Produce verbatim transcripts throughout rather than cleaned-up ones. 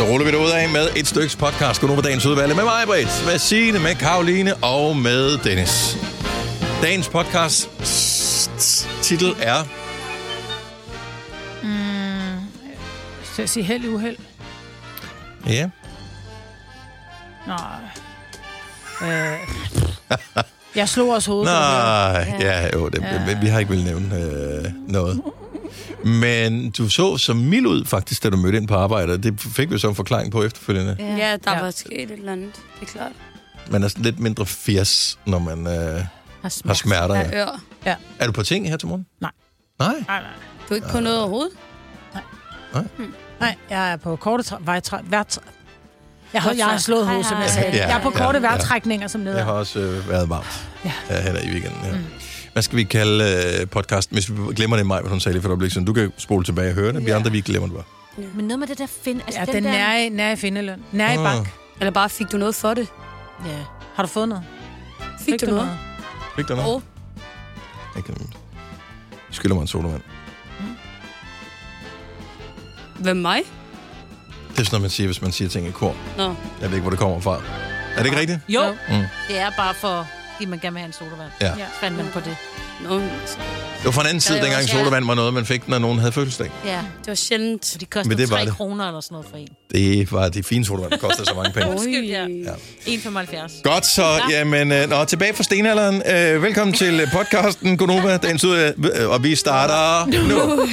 Så ruller vi det ud af med et stykke podcast. Godnova dagens udvalg med mig, Britt, med Signe, med Karoline og med Dennis. Dagens podcast titel er... Mm, skal jeg sige held i uheld? Ja. Nej. Øh. Jeg slog os hovedet. Nej, ja, jo, det, ja. Vi har ikke vel nævne øh, noget. Men du så så mild ud faktisk, da du mødte ind på arbejde. Det fik vi så en forklaring på efterfølgende. Ja, ja der ja. var sket et eller andet, det er klart. Man er lidt mindre firs, når man øh, har, har smerter. Ja. Ja. Ja. Er du på ting her til morgen? Nej. Nej? Nej, nej. Du er ikke på noget overhovedet? Nej. Nej? Hmm. Nej, jeg er på korte tra- vejtræ- hvert Jeg har, jeg har slået hovedet, som jeg sagde. Ja, jeg er på korte ja, vejrtrækninger som leder. Jeg har også øh, været varmt ja. her, her i weekenden. Ja. Mm. Hvad skal vi kalde øh, podcasten? Hvis vi glemmer det i maj, hvad hun sagde lige for et øjeblik siden. Du kan spole tilbage og høre det. Vi ja. andre, vi glemmer det bare. Ja. Men noget med det der find... Altså ja, den, den der... nære, nære findeløn. Nære oh. i bank. Eller bare fik du noget for det? Ja. Har du fået noget? Fik, fik du, du noget? noget? Fik du noget? Oh. Jeg kan... skylder mig en sodavand. Mm. Hvem mig? Det er sådan noget, man siger, hvis man siger ting i kor. Nå. Jeg ved ikke, hvor det kommer fra. Er det ikke rigtigt? Jo, mm. det er bare for, at man gerne vil have en sodavand. Ja. Fandt man på det. Nå. Det var fra en anden side, dengang også, sodavand var noget, man fik, når nogen havde fødselsdag. Ja, det var sjældent. De kostede tre kroner eller sådan noget for en. Det var de fine sodavand, der kostede så mange penge. Undskyld, ja. ja. en komma femoghalvfjerds. Godt, så ja. jamen, øh, nå, tilbage fra stenalderen. Øh, velkommen til podcasten Godnova, dagens ud, øh, og vi starter nu.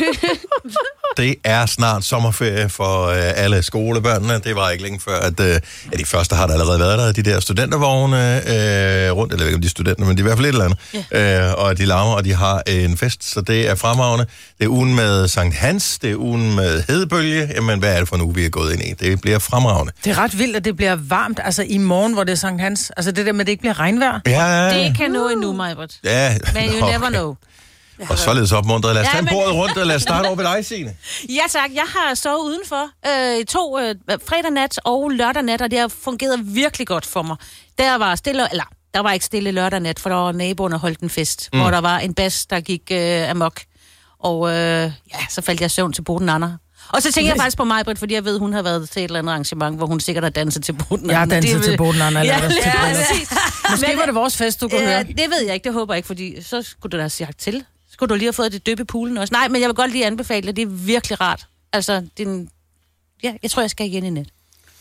Det er snart sommerferie for øh, alle skolebørnene. Det var ikke længe før, at øh, ja, de første har der allerede været der, de der studentervogne øh, rundt, eller ikke om de studenter, men de er i hvert fald et eller andet. Yeah. Øh, og de larmer, og de har en fest, så det er fremragende. Det er ugen med Sankt Hans, det er ugen med hedebølge. Jamen, hvad er det for en uge, vi er gået ind i? Det bliver fremragende. Det er ret vildt, at det bliver varmt, altså i morgen, hvor det er Sankt Hans. Altså det der med, at det ikke bliver regnvejr. Ja. Det kan nå endnu, Majbert. Ja. Men you okay. never know. Og således opmuntret. Lad os ja, tage men... bordet rundt, og lad os starte over ved dig, Signe. Ja tak, jeg har sovet udenfor øh, to øh, fredag nat og lørdag nat, og det har fungeret virkelig godt for mig. Der var stille, eller der var ikke stille lørdag nat, for der var naboerne holdt en fest, mm. hvor der var en bas, der gik øh, amok. Og øh, ja, så faldt jeg i søvn til Boden Anna. Og så tænker jeg faktisk på mig, Britt, fordi jeg ved, hun har været til et eller andet arrangement, hvor hun sikkert har danset til Boden Anna. Jeg har danset til Boden Anna. Ja, ja, ja, måske var det vores fest, du kunne øh, høre. Det ved jeg ikke, det håber jeg ikke, fordi så skulle du da have sagt til. Skulle du lige have fået det døbe i poolen også? Nej, men jeg vil godt lige anbefale det. Det er virkelig rart. Altså, det er en... ja, jeg tror, jeg skal igen i net.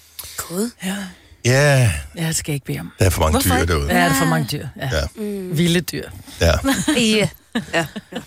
God. Ja. Ja. Ja, det skal jeg ikke bede om. Der er for mange Hvorfor? dyr derude. Ja, der er for mange dyr. Ja. ja. Mm. Vilde dyr. Ja. ja. ja.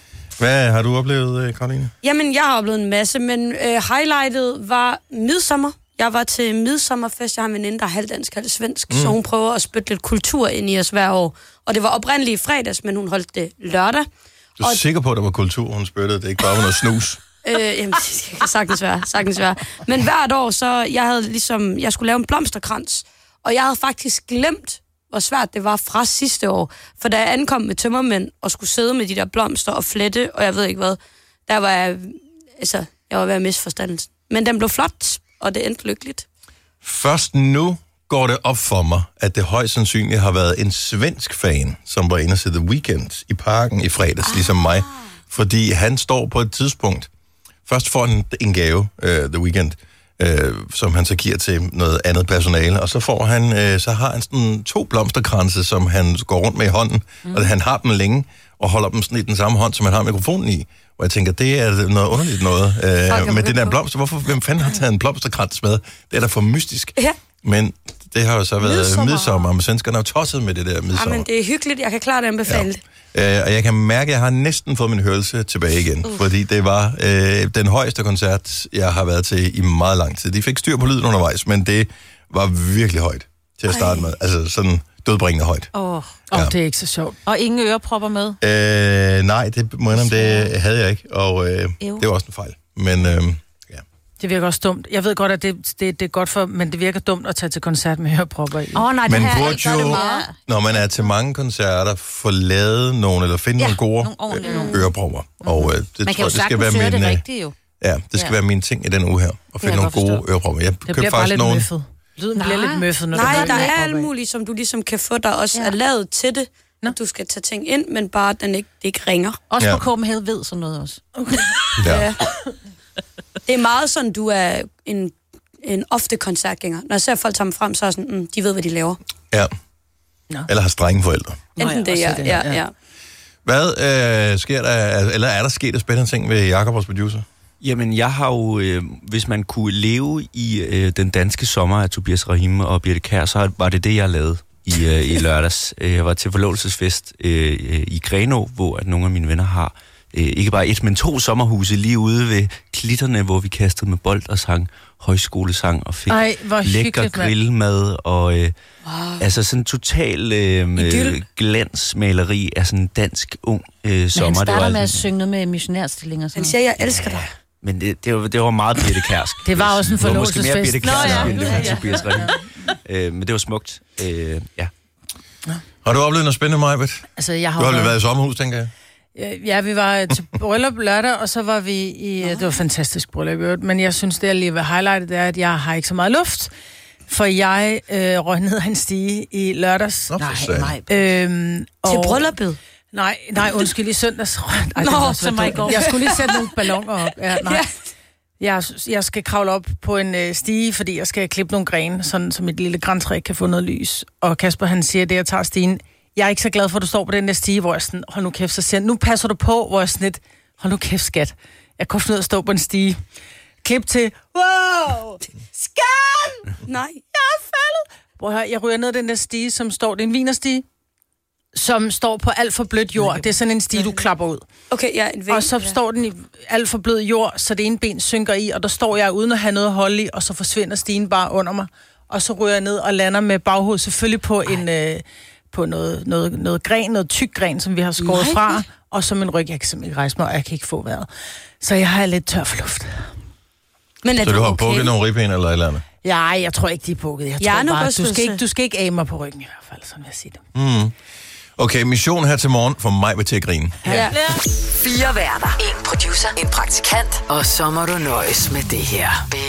Hvad har du oplevet, Karoline? Jamen, jeg har oplevet en masse, men øh, highlightet var midsommer. Jeg var til midsommerfest. Jeg har en veninde, der er halvdansk, halv svensk, mm. så hun prøver at spytte lidt kultur ind i os hver år. Og det var oprindeligt i fredags, men hun holdt det lørdag. Du er og... sikker på, at der var kultur, hun spyttede? Det ikke bare var noget snus? øh, jamen, det kan sagtens være, sagtens være. Men hvert år, så jeg havde ligesom, jeg skulle lave en blomsterkrans, og jeg havde faktisk glemt, hvor svært det var fra sidste år. For da jeg ankom med tømmermænd og skulle sidde med de der blomster og flette, og jeg ved ikke hvad, der var jeg, altså, jeg var ved at miste forstandelsen. Men den blev flot, og det endte lykkeligt. Først nu går det op for mig, at det højst sandsynligt har været en svensk fan, som var inde og se The Weeknd i parken i fredags, ah. ligesom mig. Fordi han står på et tidspunkt, først får han en gave, uh, The Weeknd, uh, som han så giver til noget andet personale, og så får han, uh, så har han sådan to blomsterkranse, som han går rundt med i hånden, mm. og han har dem længe, og holder dem sådan i den samme hånd, som han har mikrofonen i. Og jeg tænker, det er noget underligt noget uh, med det der blomster. Hvorfor, hvem fanden har taget en blomsterkrans med? Det er da for mystisk. Ja. Men det har jo så været midsommer, midsommer men svenskerne er jo tosset med det der midsommer. Ja, men det er hyggeligt. Jeg kan klart anbefale det. Ja. Uh, og jeg kan mærke, at jeg har næsten fået min hørelse tilbage igen, uh. fordi det var uh, den højeste koncert, jeg har været til i meget lang tid. De fik styr på lyden undervejs, men det var virkelig højt til at starte Ej. med. Altså sådan dødbringende højt. Åh, oh. ja. oh, det er ikke så sjovt. Og ingen ørepropper med? Uh, nej, det må jeg om, det havde jeg ikke, og uh, det var også en fejl. Men... Uh, Det virker også dumt. Jeg ved godt, at det, det, det er godt for, men det virker dumt at tage til koncert med hørepropper i. Åh oh, nej, det men her burde gør jo, det meget. når man er til mange koncerter, få lavet nogle, eller finde ja, nogle gode nogle ørepropper. Mm-hmm. Og uh, det man tror jeg, det skal være min... det rigtigt, jo. Ja, det skal ja. være min ting i den uge her, at finde nogle gode ørepropper. Jeg det bliver bare lidt nogle... møffet. Lyden nej. bliver lidt møffet, når nej, du der er alt muligt, som du ligesom kan få, der også ja. er lavet til det. Nå. Du skal tage ting ind, men bare den ikke, det ikke ringer. Også ja. på Copenhagen ved sådan noget også. Okay. ja. Det er meget sådan, du er en en ofte koncertgænger. Når jeg ser folk sammen frem, så er sådan, mm, de ved, hvad de laver. Ja. Nå. Eller har strenge forældre. Enten Nå, ja, det, ja, det, ja, ja. ja. Hvad øh, sker der, eller er der sket af spændende ting ved Jakob, vores producer? Jamen, jeg har jo, øh, hvis man kunne leve i øh, den danske sommer af Tobias Rahim og Birte Kjær, så var det det, jeg lavede i, øh, i lørdags. Jeg var til forlovelsesfest øh, i Grenå, hvor at nogle af mine venner har øh, ikke bare et, men to sommerhuse lige ude ved klitterne, hvor vi kastede med bold og sang højskolesang og fik Ej, lækker grillmad og øh, wow. altså sådan total øh, glansmaleri af sådan en dansk ung øh, sommer. Men han starter det med var at synge noget med missionærstillinger. Han siger, jeg elsker dig. Men det, det, var, det var meget Birte Kjærsk. Det var også en Det var måske mere forlovelsesfest. Birte Kjærsk, Nå, ja. end det var Tobias Rahim. øh, Men det var smukt. Øh, ja. Har du oplevet noget spændende, Majbet? Altså, jeg har Du har vel været- været i sommerhus, tænker jeg? Ja, vi var til bryllup lørdag, og så var vi i... Det var fantastisk bryllup, i øvrigt, men jeg synes, det jeg lige vil highlighte, det er, at jeg har ikke så meget luft, for jeg øh, røg ned ad en stige i lørdags. Nå, for satan. nej. Øhm, Til og- brylluppet. Nej, nej, undskyld, i søndags. Ej, Nå, det var også som var i dumt. går. Jeg skulle lige sætte nogle balloner op. Ja, nej. Ja. Jeg, jeg skal kravle op på en øh, stige, fordi jeg skal klippe nogle grene, sådan som et lille grantræ kan få noget lys. Og Kasper, han siger, det jeg tager stigen. Jeg er ikke så glad for, at du står på den der stige, hvor jeg sådan, hold nu kæft, så siger han, nu passer du på, hvor jeg sådan lidt, hold nu kæft, skat. Jeg går ned og stå på en stige. Klip til, wow, skat! Nej. Jeg er faldet. Prøv at høre, jeg ryger ned ad den der stige, som står, det er en vinerstige, som står på alt for blødt jord. Det er sådan en stige, du klapper ud. Okay, ja, en væg. Og så står den i alt for blød jord, så det ene ben synker i, og der står jeg uden at have noget at holde i, og så forsvinder stigen bare under mig. Og så ryger jeg ned og lander med baghovedet selvfølgelig på en øh, på noget, noget, noget gren, noget tyk gren, som vi har skåret Nej. fra, og som en ryg, jeg kan simpelthen ikke rejse mig, og jeg kan ikke få vejret. Så jeg har lidt tør for luft. Men er Så du har okay? bukket nogle ribben eller et eller andet? Ja, jeg tror ikke, de er bukket. Jeg tror bare, du Hjernerystelse. skal, ikke, du skal ikke af mig på ryggen i hvert fald, sådan vil jeg sige det. Mm. Okay, mission her til morgen for mig til at grine. Ja. Fire værter. En producer. En praktikant. Og så må du nøjes med det her.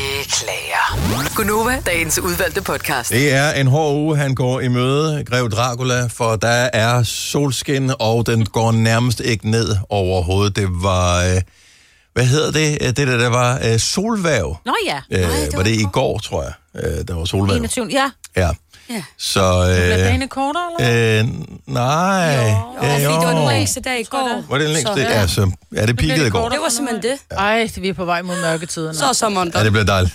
Beklager. Gunova, dagens udvalgte podcast. Det er en hård uge, han går i møde, Grev Dracula, for der er solskin, og den går nærmest ikke ned overhovedet. Det var, øh, hvad hedder det, det der, der var øh, solværv. Nå ja. Øh, det var var det i godt. går, tror jeg, øh, der var solværv. enogtyve Ja. Ja. Ja. Så, Bliver øh, dagen kortere, eller? øh, nej. Ja, fordi det var den jo. længste dag i går. Var det den længste? Så- Ja, så, ja, det peakede i går. Det var simpelthen det. Ej, vi er på vej mod mørketiden. Så er sommeren Ja, der. det bliver dejligt.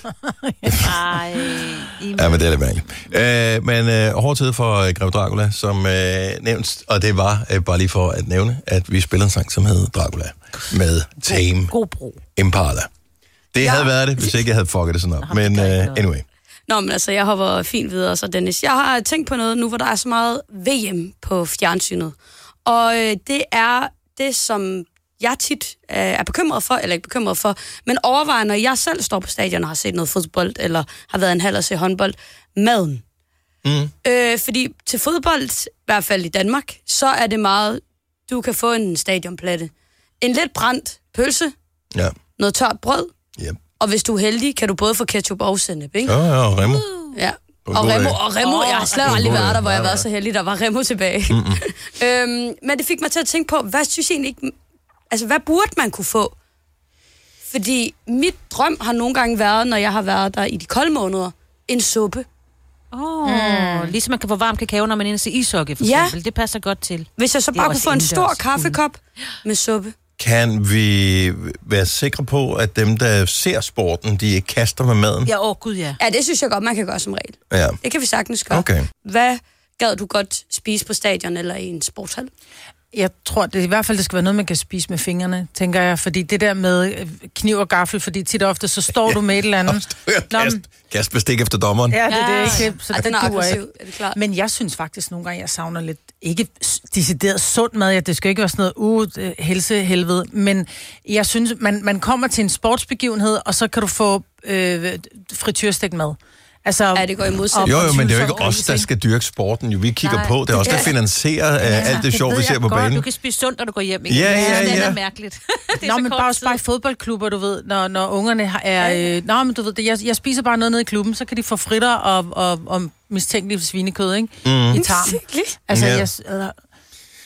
Ej. Ja, men det er lidt mærkeligt. Øh, men øh, hård tid for øh, Grev Dracula, som øh, nævnt, og det var øh, bare lige for at nævne, at vi spiller en sang, som hed Dracula, med Tame God bro. Impala. Det ja. havde været det, hvis ikke jeg havde fucket det sådan op. Men øh, anyway. Nå, men altså, jeg hopper fint videre, så Dennis. Jeg har tænkt på noget nu, hvor der er så meget V M på fjernsynet. Og øh, det er det, som jeg tit øh, er bekymret for, eller ikke bekymret for, men overvejer, når jeg selv står på stadion og har set noget fodbold, eller har været en halv og se håndbold, maden. Mm. Øh, fordi til fodbold, i hvert fald i Danmark, så er det meget, du kan få en stadionplatte. En lidt brændt pølse, Ja. noget tørt brød, Yep. og hvis du er heldig, kan du både få ketchup og sennep, ikke? Ja, ja, og Remo. Ja. På en Og god Remo, dag. og Remo, jeg har slet aldrig god været dag. der, hvor jeg Nej, har været nej. så heldig, der var Remo tilbage. øhm, men det fik mig til at tænke på, hvad synes jeg egentlig ikke, altså hvad burde man kunne få? Fordi mit drøm har nogle gange været, når jeg har været der i de kolde måneder, en suppe. Åh, oh, mm. ligesom man kan få varm kakao, når man er inde og ser ishockey, for Ja. eksempel. Det passer godt til. Hvis jeg så Det er bare kunne også få en stor indendørs. kaffekop med suppe. Kan vi være sikre på, at dem, der ser sporten, de ikke kaster med maden? Ja, åh oh, gud ja. Ja, det synes jeg godt, man kan gøre som regel. Ja. Det kan vi sagtens gøre. Okay. Hvad gad du godt spise på stadion eller i en sportshal? Jeg tror, det i hvert fald, det skal være noget, man kan spise med fingrene, tænker jeg. Fordi det der med øh, kniv og gaffel, fordi tit og ofte, så står du med et eller andet. Nå, Kast, men- kast bestik efter dommeren. Ja, det, det er ikke det, så Ej, det den er duer aggressiv, ikke. er det klart? Men jeg synes faktisk nogle gange, jeg savner lidt, ikke s- decideret sund mad, ja, det skal ikke være sådan noget uh, helsehelvede, men jeg synes, man, man kommer til en sportsbegivenhed, og så kan du få øh, frityrstegt mad. Altså, Ja, det går i modsætning. Jo, jo, men det er jo ikke og os, der skal dyrke sporten. Jo, vi kigger Nej. på. Det er os, der finansierer uh, alt det sjov, vi ved ser jeg på godt. banen. Du kan spise sundt, når du går hjem, ikke? Ja, ja, Det ja. er mærkeligt. Det er Nå, så men kort bare også tid. bare i fodboldklubber, du ved, når, når ungerne har- er... Øh, nå, men du ved, det, jeg, jeg spiser bare noget nede i klubben, så kan de få fritter og, og, og mistænkeligt svinekød, ikke? Mm. I tarmen. Altså, Ja. jeg... Øh,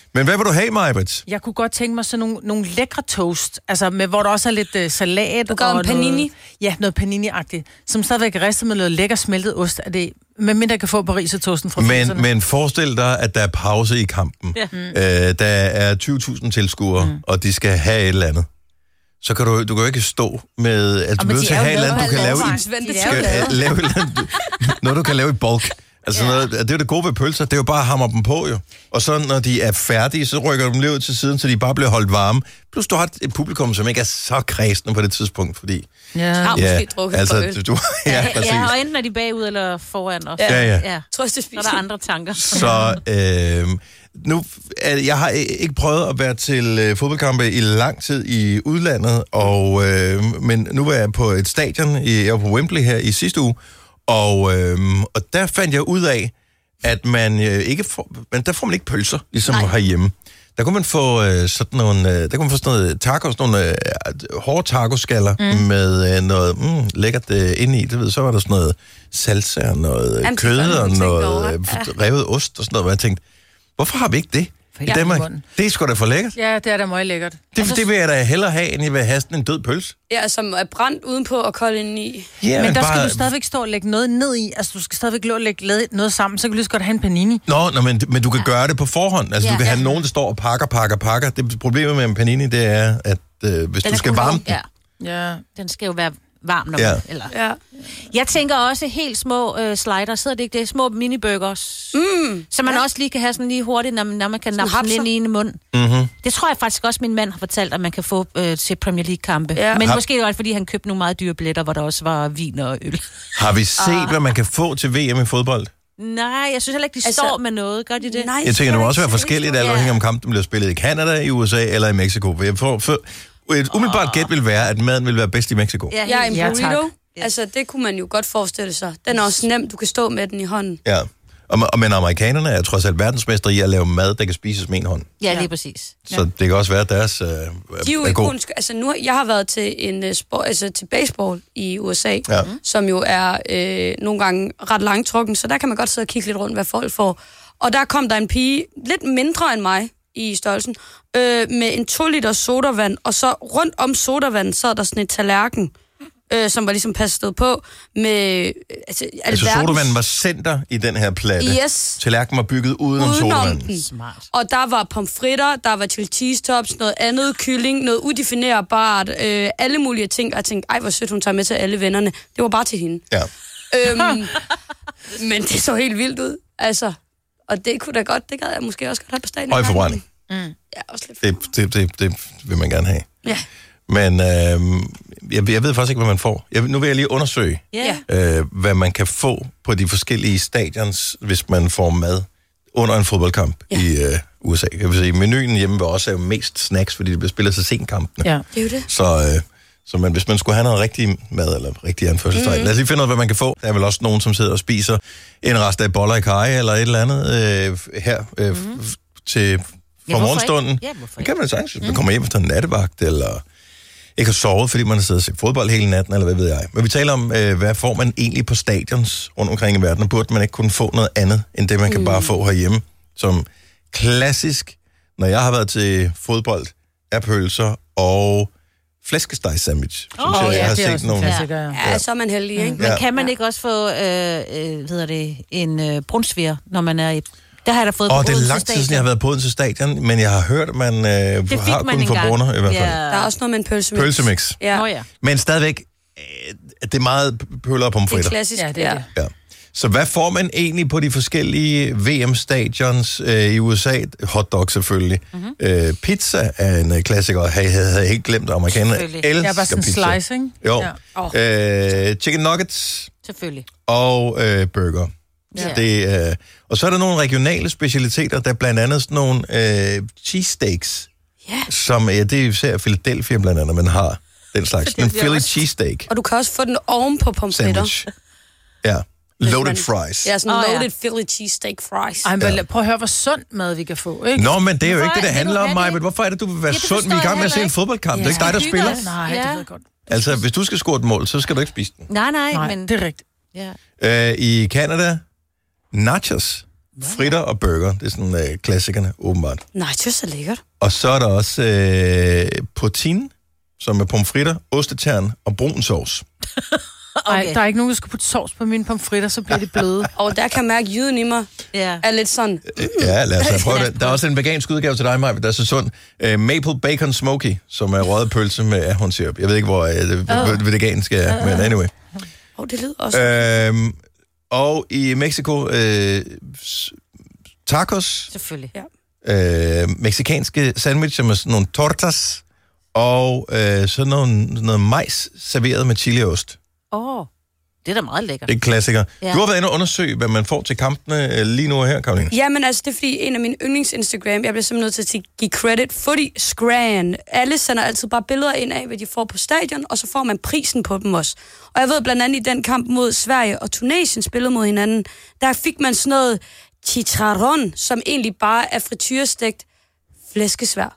Men hvad vil du have, Majbert? Jeg kunne godt tænke mig sådan nogle, nogle lækre toast, altså med, hvor der også er lidt uh, salat. Du gør en panini? Noget, ja, noget panini-agtigt, som stadigvæk er ristet med noget lækker smeltet ost. Er det, med mindre jeg kan få parisertoasten fra men, men forestil dig, at der er pause i kampen. Ja. Øh, der er tyve tusind tilskuere, mm. og de skal have et eller andet. Så kan du, du kan jo ikke stå med... Altså, du bliver til at have et eller andet, du kan lave i... Skal, lave et eller andet, noget, du kan lave i bulk. Altså, ja. noget, det er jo det gode ved pølser, det er jo bare at hamre dem på, jo. Og så, når de er færdige, så rykker du dem lige ud til siden, så de bare bliver holdt varme. Plus, du har et publikum, som ikke er så kredsende på det tidspunkt, fordi... Ja, har måske ja, drukket altså, øl. Du, ja, præcis. Ja, og enten er de bagud eller foran os. Ja, ja. ja. Trøstespis. Så er der andre tanker. Så, øh, nu, jeg har ikke prøvet at være til øh, fodboldkampe i lang tid i udlandet, og, øh, men nu var jeg på et stadion, i, jeg var på Wembley her i sidste uge, og, øh, og der fandt jeg ud af, at man øh, ikke får, men der får man ikke pølser, ligesom Nej. herhjemme. Der kunne man få øh, sådan nogle, øh, der kunne man få sådan noget tacos, nogle øh, hårde tacoskaller mm. med øh, noget mm, lækkert øh, inde i. Det ved, så var der sådan noget salsa og noget Jamen, kød og noget øh, ja. revet ost og sådan noget, hvor jeg tænkte, hvorfor har vi ikke det? I Danmark. Det er sgu da for lækkert. Ja, det er da meget lækkert. Det, altså, det vil jeg da hellere have, end jeg vil have sådan en død pølse. Ja, som er brændt udenpå og kold indeni. Ja, men der bare... skal du stadigvæk stå og lægge noget ned i. Altså, du skal stadigvæk lå og lægge noget sammen, så kan du lige så godt have en panini. Nå, nå men, men du kan ja. gøre det på forhånd. Altså, ja, du kan ja. have nogen, der står og pakker, pakker, pakker. Det problemet med en panini, det er, at øh, hvis den du skal varme den... Ja. ja, den skal jo være varm, når ja. man... Eller... Ja. Jeg tænker også helt små øh, slider, sidder det ikke det? Små mini-burgers. Mm. Så man ja. også lige kan have sådan lige hurtigt, når man, når man kan nappe den ind i en mund. Mm-hmm. Det tror jeg faktisk også, min mand har fortalt, at man kan få øh, til Premier League-kampe. Ja. Men har... måske også, fordi han købte nogle meget dyre billetter, hvor der også var vin og øl. Har vi set, ah. hvad man kan få til V M i fodbold? Nej, jeg synes heller ikke, de altså, står med noget. Gør de det? Nej, jeg tænker, det må også være forskelligt, alt afhængig om kampen bliver spillet i Canada, i U S A eller i Mexico. Jeg får, for, et umiddelbart oh. gæt vil være, at maden vil være bedst i Mexico. Ja, ja en burrito. Ja, altså, det kunne man jo godt forestille sig. Den er også nem, du kan stå med den i hånden. Ja, og, og men amerikanerne er trods alt verdensmestre i at lave mad, der kan spises med en hånd. Ja, lige præcis. Så ja. det kan også være, at deres øh, er, de er jo ikoniske. Altså, nu, jeg har været til en uh, sport, altså til baseball i U S A, ja. som jo er øh, nogle gange ret langtrukken, så der kan man godt sidde og kigge lidt rundt, hvad folk får. Og der kom der en pige, lidt mindre end mig i størrelsen, øh, med en to liter sodavand, og så rundt om sodavand sad der sådan et tallerken, øh, som var ligesom passet på med... Øh, altså, altså sodavanden var center i den her platte. Yes. Tallerken var bygget udenom sodavanden. Smart. Og der var pomfritter, der var chili cheese tops, noget andet kylling, noget udefinerbart, øh, alle mulige ting. Og jeg tænkte, ej hvor sødt, hun tager med til alle vennerne. Det var bare til hende. Ja. Øhm, men det så helt vildt ud. Altså, og det kunne da godt, det gad jeg måske også godt have på stadion. Høj forbrænding. Mm. Ja, også lidt. Det, det, det, det vil man gerne have. Ja. Men øh, jeg, jeg ved faktisk ikke, hvad man får. Jeg, nu vil jeg lige undersøge, yeah. øh, hvad man kan få på de forskellige stadions, hvis man får mad under en fodboldkamp yeah. i øh, U S A. Jeg vil sige, menuen hjemme vil også have mest snacks, fordi det bliver spillet så sent kampene. Ja, det er jo det. Så, øh, så man, hvis man skulle have noget rigtig mad, eller rigtig anførselstegn, mm. lad os lige finde ud af, hvad man kan få. Der er vel også nogen, som sidder og spiser en rest af boller i kaj, eller et eller andet øh, her øh, mm. til... fra ja, morgenstunden. Ja, det kan man sagtens, hvis man kommer hjem efter en nattevagt, eller ikke har sovet, fordi man har siddet og set fodbold hele natten, eller hvad ved jeg. Men vi taler om, øh, hvad får man egentlig på stadions rundt omkring i verden, og burde man ikke kunne få noget andet, end det, man kan mm. bare få herhjemme. Som klassisk, når jeg har været til fodbold, er pølser og flæskesteg sandwich. Åh, oh, ja, jeg har det er set nogle... Ja. Ja. ja, så er man heldig, ikke? Men ja. kan man ikke også få, øh, øh, hedder det, en øh, brunsviger, når man er i... Det har jeg da fået Åh, på det er lang tid siden, jeg har været på Odense Stadion, men jeg har hørt, at man øh, har kun få brunner, i hvert fald. Ja. Der er også noget med en pølsemix. Pølsemix. Ja. Oh, ja. Men stadigvæk, øh, det er meget pøller og pomfritter. Det er klassisk, ja, det er det. Ja. Så hvad får man egentlig på de forskellige V M-stadions øh, i U S A? Hotdog selvfølgelig. Mm-hmm. Øh, pizza er en øh, klassiker. Jeg havde, havde helt glemt, at amerikanerne elsker ja, bare sådan pizza. Slice, ikke? Jo. Ja. Oh. Øh, chicken nuggets. Selvfølgelig. Og øh, burger. Ja. Det, øh, og så er der nogle regionale specialiteter, der blandt andet sådan nogle øh, cheesesteaks, ja. som ja, det er især Philadelphia blandt andet, man har den slags. En Philly også... cheesesteak. Og du kan også få den oven på pomfritter. Ja. Loaded fries. Ja, sådan oh, loaded ja. Philly cheesesteak fries. Ej, men ja. prøv at høre, hvor sund mad vi kan få, ikke? Nå, men det er jo ikke det, det handler om, Maja. Hvorfor er det, du vil være ja, sund? Vi er i gang med at se en fodboldkamp. Ja. Det er ikke dig, der spiller. Nej, ja. det ved jeg godt. Altså, hvis du skal score et mål, så skal du ikke spise den. Nej, nej, nej men... det er rigtigt. Ja. Øh, I Canada, nachos. fritter og burger. Det er sådan øh, klassikerne, åbenbart. Nej, det er så lækkert. Og så er der også øh, poutine, som er pomfritter, ostetern og brun sovs. Okay. Ej, der er ikke nogen, der skal putte sovs på mine pomfritter, så bliver det bløde. Og der kan mærke jyden i mig. Ja. Er lidt sådan... Mm. Ja, lad os prøve det. Der er også en vegansk udgave til dig, Maja, der er så sund. Uh, Maple Bacon Smoky, som er røget pølse med ahornsirup. Jeg ved ikke, hvor uh, uh. vegansk er, uh. men anyway. Åh, oh, det lyder også... Uh, og i Mexico, uh, tacos. Selvfølgelig. Ja. Uh, mexikanske sandwiches med sådan nogle tortas. Og uh, sådan noget, noget majs serveret med chiliost. Åh, oh, det er da meget lækkert. Det er en klassiker. Ja. Du har været inde og undersøge, hvad man får til kampene lige nu her, Karoline. Ja, men altså, det er fordi en af mine yndlings-Instagram, jeg bliver simpelthen nødt til at give credit, Footy Scran. Alle sender altid bare billeder ind af, hvad de får på stadion, og så får man prisen på dem også. Og jeg ved blandt andet i den kamp mod Sverige og Tunesien spillede mod hinanden, der fik man sådan noget chicharron, som egentlig bare er frityrestegt flæskesvær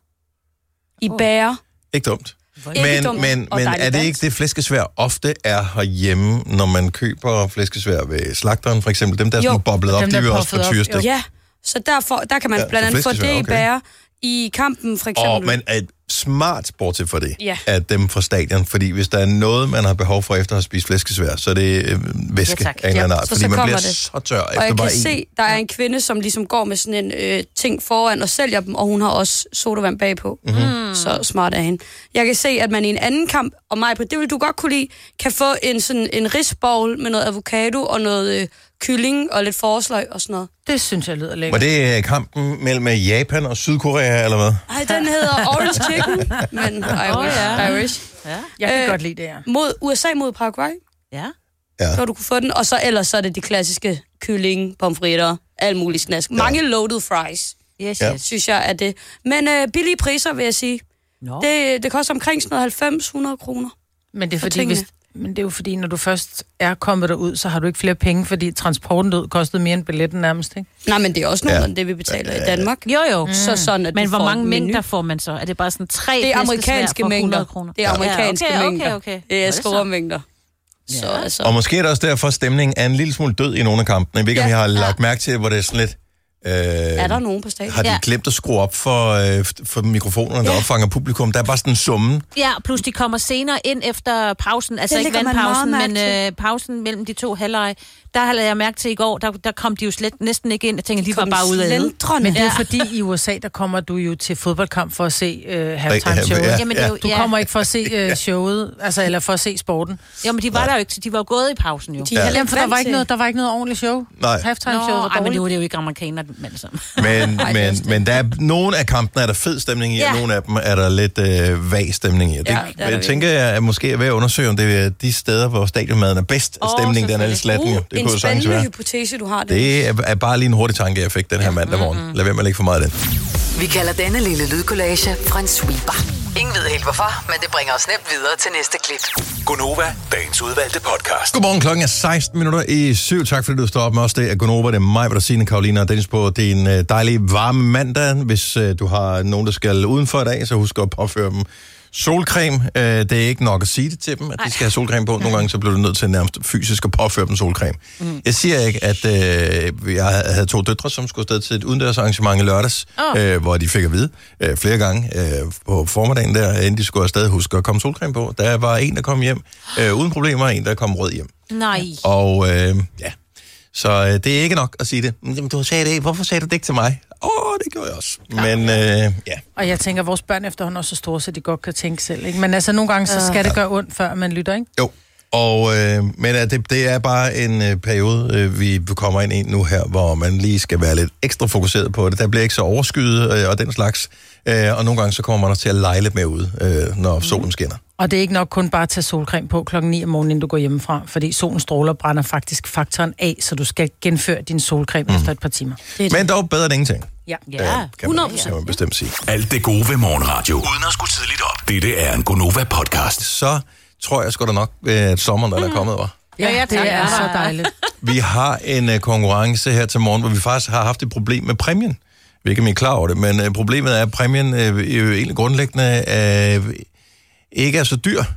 i Oh. bager. Ikke dumt. Ikke dumt, Men, men, og men dejligt er det dansk. ikke det flæskesvær ofte er herhjemme, når man køber flæskesvær ved slagteren, for eksempel? Dem, der er Jo. sådan boblet op, Dem, de der vil er også puffet op, frityrestik. Ja, så derfor, der kan man Ja, ja, blandt så andet få flæskesvær, det i okay. bager. I kampen for eksempel. Og, men er smart, bortset for det, Ja. at dem fra stadion, fordi hvis der er noget, man har behov for efter at have spist flæskesvær, så er det øh, væske Ja, tak. af en eller anden Ja, art, så- fordi så man kommer bliver det. så tør Og efter jeg bare kan en. se, der er en kvinde, som ligesom går med sådan en øh, ting foran og sælger dem, og hun har også sodavand bagpå. Mm-hmm. Så smart er hende. Jeg kan se, at man i en anden kamp, og mig på det vil du godt kunne lide, kan få en sådan en risbowl med noget avocado og noget øh, kylling og lidt forsløg og sådan noget. Det synes jeg lyder Var lækkert. det øh, kampen mellem Japan og Sydkorea, eller hvad? Ej, den hedder Orange Chicken, men I Åh, wish. ja. I wish. Ja. Jeg kan Øh, godt lide det her. Mod U S A mod Paraguay, Ja. Ja. så du kunne få den. Og så ellers så er det de klassiske kylling, pomfritter, alt muligt snask. Mange loaded fries, Yes, Ja. yes. synes jeg, er det. Men øh, billige priser, vil jeg sige. Nå. Det, det koster omkring sådan noget halvfems hundrede kroner. Men det er for fordi, tingene. hvis, men det er jo fordi, når du først er kommet derud, så har du ikke flere penge, fordi transporten derud kostede mere end billetten nærmest, ikke? Nej, men det er også noget Ja. af det, vi betaler i Danmark. Jo, jo. Mm. Så sådan, at Men du hvor får mange en menu. mængder får man så? Er det bare sådan tre Det er flæskesvær amerikanske for hundrede mængder. kroner? Det er amerikanske ja, okay, mængder. Okay, okay. Det er Nå, store så. mængder. Så Ja. altså... Og måske er det også derfor, at stemningen er en lille smule død i nogle af kampene. Jeg ved ikke, om Ja. jeg har lagt mærke til, hvor det er sådan lidt... Øh, Er der nogen på stadion? har de Ja. glemt at skrue op for, øh, for mikrofonerne, der opfanger publikum? Der er bare sådan en summen. Ja, plus de kommer senere ind efter pausen. Altså Det ikke lægger man vandpausen, meget men mærke øh, pausen mellem de to halvleje. Der havde jeg mærke til i går, der, der kom de jo slet næsten ikke ind. Jeg tænkte, de var bare ude af det. slendrende. Men det er Ja. fordi, i U S A, der kommer du jo til fodboldkamp for at se uh, halftime-showet. Ja. Jamen, det er jo, Du ja. kommer ikke for at se uh, showet, altså, eller for at se sporten. Jo, men de var der jo ikke. De var jo gået i pausen jo. De er Jamen, for der vant var ikke til- noget, der var ikke noget ordentligt show. Nej. Halftime-showet Nå, var ej, men dårligt. nu er det jo ikke amerikanere, men altså. Men, Ej, det er men, også det. men der er nogle af kampene er der fed stemning i, ja. og Ja. nogle af dem er der lidt øh, vag stemning i. Og det, Ja, det er der jeg virkelig. tænker, jeg er måske er ved at undersøge, om det er de steder, hvor stadionmaden er bedst. Åh, Oh, stemningen, den er lidt slatten jo. Uh, Det en kunne jo sagtens spændende være. hypotese, du har det. Det er, er bare lige en hurtig tanke, jeg fik den her mandag morgen. Lad være med at lægge for meget af den. Vi kalder denne lille lydkollage en sweeper. Ingen ved helt hvorfor, men det bringer os nemt videre til næste klip. Gonova, dagens udvalgte podcast. Godmorgen, klokken er seksten minutter i syv. Tak fordi du står op med os. Det er Gonova, det er mig, Bettina, Karoline og Dennis på din øh, dejlige varme mandag. Hvis øh, du har nogen, der skal udenfor i dag, så husk at påføre dem solcreme. Øh, det er ikke nok at sige det til dem, at de skal have solcreme på. Nogle gange så bliver du nødt til nærmest fysisk at påføre dem solcreme. Mm. Jeg siger ikke, at øh, jeg havde to døtre, som skulle afsted til et udendørsarrangement i lørdags, Oh. øh, hvor de fik at vide øh, flere gange øh, på formiddagen der, inden de skulle afsted, huske at komme solcreme på. Der var en, der kom hjem øh, uden problemer, og en, der kom rød hjem. Nej. Og øh, ja, så øh, det er ikke nok at sige det. Men du sagde det ikke. Hvorfor sagde du det ikke til mig? Åh, oh, det gjorde jeg også. Men øh, ja. Og jeg tænker, at vores børn efterhånden også er store, så de godt kan tænke selv. Ikke? Men altså, nogle gange, så skal det gøre ondt, før man lytter, ikke? Jo. Og, øh, men øh, det, det er bare en øh, periode, øh, vi kommer ind i nu her, hvor man lige skal være lidt ekstra fokuseret på det. Der bliver ikke så overskyet øh, og den slags. Øh, og nogle gange så kommer man også til at lege lidt mere ud, øh, når solen skinner. Og det er ikke nok kun bare at tage solcreme på klokken ni om morgenen, inden du går hjemmefra, fordi solen stråler brænder faktisk faktoren af, så du skal genføre din solcreme mm. efter et par timer. Men dog bedre end ingenting. Ja. Øh, Ja, kan man, hundrede procent. kan man bestemt sige. Alt det gode ved morgenradio. Uden at skulle tidligt op. Dette er en Gonova podcast. Så tror jeg sgu da nok, at sommeren der er kommet, var. Ja, Ja, det tak. er så dejligt. Vi har en uh, konkurrence her til morgen, hvor vi faktisk har haft et problem med præmien. Vi er ikke er klar over det, men uh, problemet er, at præmien uh, jo egentlig grundlæggende uh, ikke er så dyr.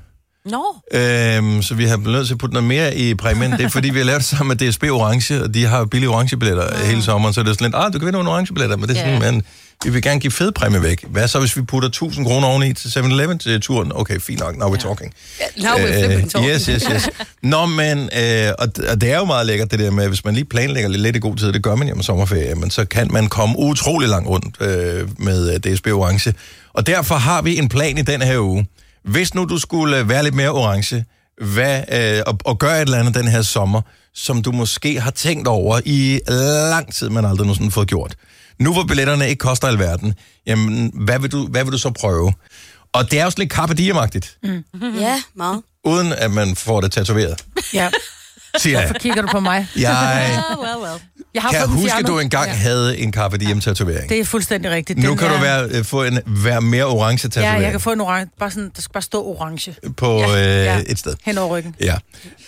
Nå. Øhm, så vi har blevet nødt til at putte noget mere i præmien. Det er fordi, vi har lavet det sammen med D S B Orange, og de har billige orangebilletter hele sommeren, så det er sådan lidt, ah, du kan vinde nogle orangebilletter, men det er sådan, Ja. men vi vil gerne give fed præmie væk. Hvad så, hvis vi putter tusind kroner oveni til seven eleven til turen? Okay, fint nok, now we're talking. Now we're flipping talking. Yes, yes, yes. Nå, men, øh, og, og det er jo meget lækkert det der med, hvis man lige planlægger lidt, lidt i god tid, det gør man jo med sommerferie, men så kan man komme utrolig langt rundt øh, med D S B Orange. Og derfor har vi en plan i den her uge. Hvis nu du skulle være lidt mere orange, hvad, øh, og, og gøre et eller andet den her sommer, som du måske har tænkt over i lang tid, man aldrig nogensinde fået gjort. Nu hvor billetterne ikke koster alverden, jamen, hvad vil du, hvad vil du så prøve? Og det er jo sådan lidt carpe diem-agtigt, Mm. Ja, meget. uden at man får det tatoveret, Ja. siger jeg. Hvorfor kigger du på mig? Jeg Oh, well, well. Jeg har kan fået den huske, at fjernet. du engang Ja. havde en carpe diem-tatovering. Det er fuldstændig rigtigt. Nu Den kan er- du være, øh, få en, være mere orange Ja, tatovering jeg kan få en orange. Bare sådan, der skal bare stå orange på Ja, øh, ja. et sted. hen over ryggen. Ja.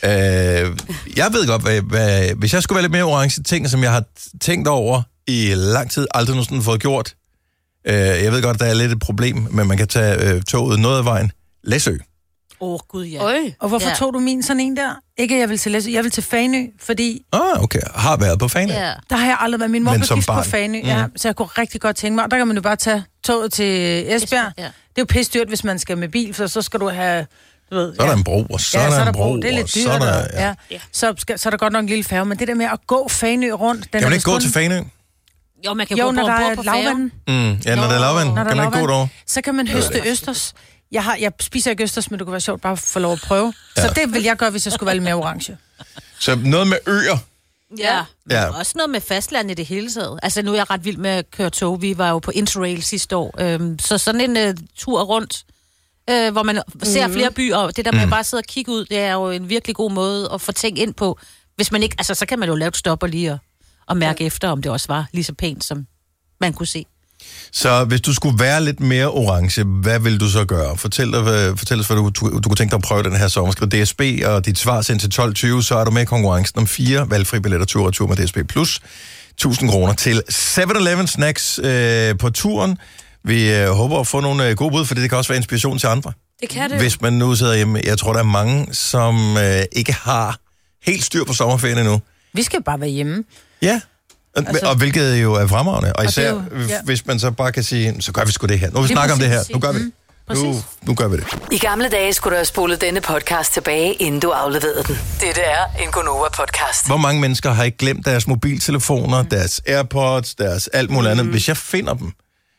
Øh, jeg ved godt, hvad, hvad, hvis jeg skulle være lidt mere orange, ting, som jeg har tænkt over i lang tid, aldrig nogensinde fået gjort. Øh, jeg ved godt, der er lidt et problem, men man kan tage øh, toget noget af vejen. Læsø. Åh, oh, gud, ja. Øj. Og hvorfor Ja. tog du min sådan en der? Ikke, at jeg vil til Læsø. Jeg vil til Fanø, fordi Ah, okay. Har været på Fanø. Ja. der har jeg aldrig været. Min mor Men blev som gift på barn. Fanø, ja, så jeg kunne rigtig godt tænke mig. Og der kan man jo bare tage toget til Esbjerg. Ja. Det er jo pisse dyrt, hvis man skal med bil, for så skal du have... Du ved, Så er der en bro, og så ja, er så der er der en bro, Det er og lidt så dyrt. er der... og- Ja. Ja. Så, skal, så er der godt nok en lille færge. Men det der med at gå Fanø rundt... Den Kan er man vist ikke gå kun- til Fanø? Jo, man kan Jo, gå når på, der ombord er på færgen. lavvand. Mm. Ja, når der er lavvand, Når der kan er man ikke gå lavvand, derovre? så kan man høste østers. Jeg, har, jeg spiser ikke østers, men det kunne være sjovt bare at få lov at prøve. Ja. Så det vil jeg gøre, hvis jeg skulle være lidt mere orange. Så noget med øer. Ja, men Ja. også noget med fastland i det hele taget. Altså, nu er jeg ret vild med at køre tog. Vi var jo på Interrail sidste år. Øhm, så sådan en uh, tur rundt, øh, hvor man ser Mhm. flere byer, og det der med at bare sidde og kigge ud, det er jo en virkelig god måde at få ting ind på. Hvis man ikke, altså, så kan man jo lave et stop og lige og, og mærke efter, om det også var lige så pænt, som man kunne se. Så hvis du skulle være lidt mere orange, hvad vil du så gøre? Fortæl, dig, hvad, fortæl os, hvad du, du, du kunne tænke dig at prøve den her sommer. Skriv D S B, og dit svar sendt til tolv tyve, så er du med i konkurrencen om fire valgfri billetter tur og tur med D S B plus. tusind kroner til seven eleven Snacks øh, på turen. Vi øh, håber at få nogle øh, gode bud, for det kan også være inspiration til andre. Det kan det. Hvis man nu sidder hjemme. Jeg tror, der er mange, som øh, ikke har helt styr på sommerferien endnu. Vi skal bare være hjemme. Ja, og, Altså- og hvilket jo er fremragende. Og det især, er jo- ja. hvis man så bare kan sige, så gør vi sgu det her. Nu vi Lige snakker om det her. præcis. Nu gør vi det. Mm, Nu, præcis. nu gør vi det. I gamle dage skulle du have spolet denne podcast tilbage, inden du afleverede den. Dette er en Gonova-podcast. Hvor mange mennesker har ikke glemt deres mobiltelefoner, deres AirPods, deres alt muligt andet? Hvis jeg finder dem,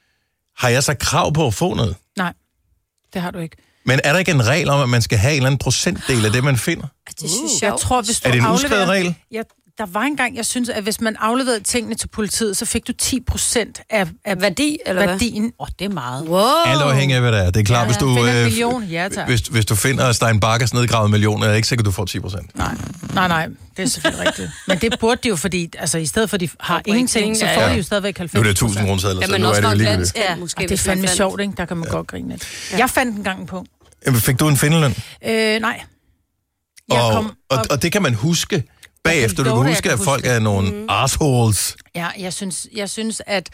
har jeg så krav på at få noget? Nej, det har du ikke. Men er der ikke en regel om, at man skal have en eller anden procentdel af det, man finder? Det synes Jeg jeg tror, hvis du Er det en afleverer- uskrevet regel? Ja, der var engang, jeg synes, at hvis man afleverede tingene til politiet, så fik du ti procent af, af Værdi, eller hvad? værdien. Åh, oh, det er meget. Wow. Alt afhængig af, hvad det er. Det er klart, Ja, hvis du... finder en øh, million, ja tak. Hvis, hvis du finder Stein Bakkers nedgravet million, er det ikke sikkert, du får ti procent. Nej, nej, nej, det er selvfølgelig rigtigt. Men det burde de jo, fordi altså, i stedet for, at de har Og ingenting, så ja, får ja. de jo stadigvæk halvfems Nu er det tusind kroner sedler, Ja, så men nu er også det jo nok ligegyldigt. landskab, Ja. måske. Og det er hvis man fandme fandt- sjovt, ikke? Der kan man ja. godt grine lidt. Jeg fandt en gang på. Jamen, fik du en findeløn? Øh, nej. Jeg Og, kom og, op- og det kan man huske bagefter. Du love kan dig, jeg huske, kan at folk huske er nogle Mm. assholes. Ja, jeg synes, jeg synes at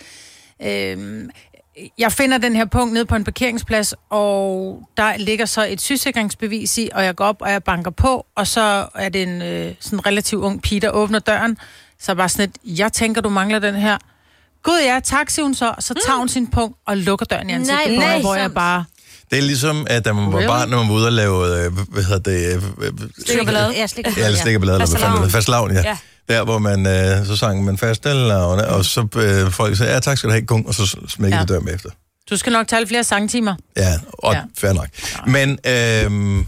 øh, jeg finder den her punkt nede på en parkeringsplads, og der ligger så et sygesikringsbevis i, og jeg går op, og jeg banker på, og så er det en øh, sådan relativt ung pige, der åbner døren, så er bare sådan et, jeg tænker, du mangler den her. Gud ja, tak, siger hun så, så tager hun sin punkt og lukker døren i ansigtet Nej, på mig, nej, hvor jeg sandt. bare... Det er ligesom, at da man var Really? barn, når man var ude og lave, øh, hvad hedder det? øh, Slikkerballade. Ja, slik Ja, eller slikkerballade, eller hvad fanden det hedder. Fastelavn, ja. Ja. Der, hvor man, øh, så sang man fastelavn, og så øh, folk sagde, ja, tak skal du have, kung, og så smækkede Ja. de døren efter. Du skal nok tale flere sangtimer. Ja, og ja. Ja. fair nok. Men øh,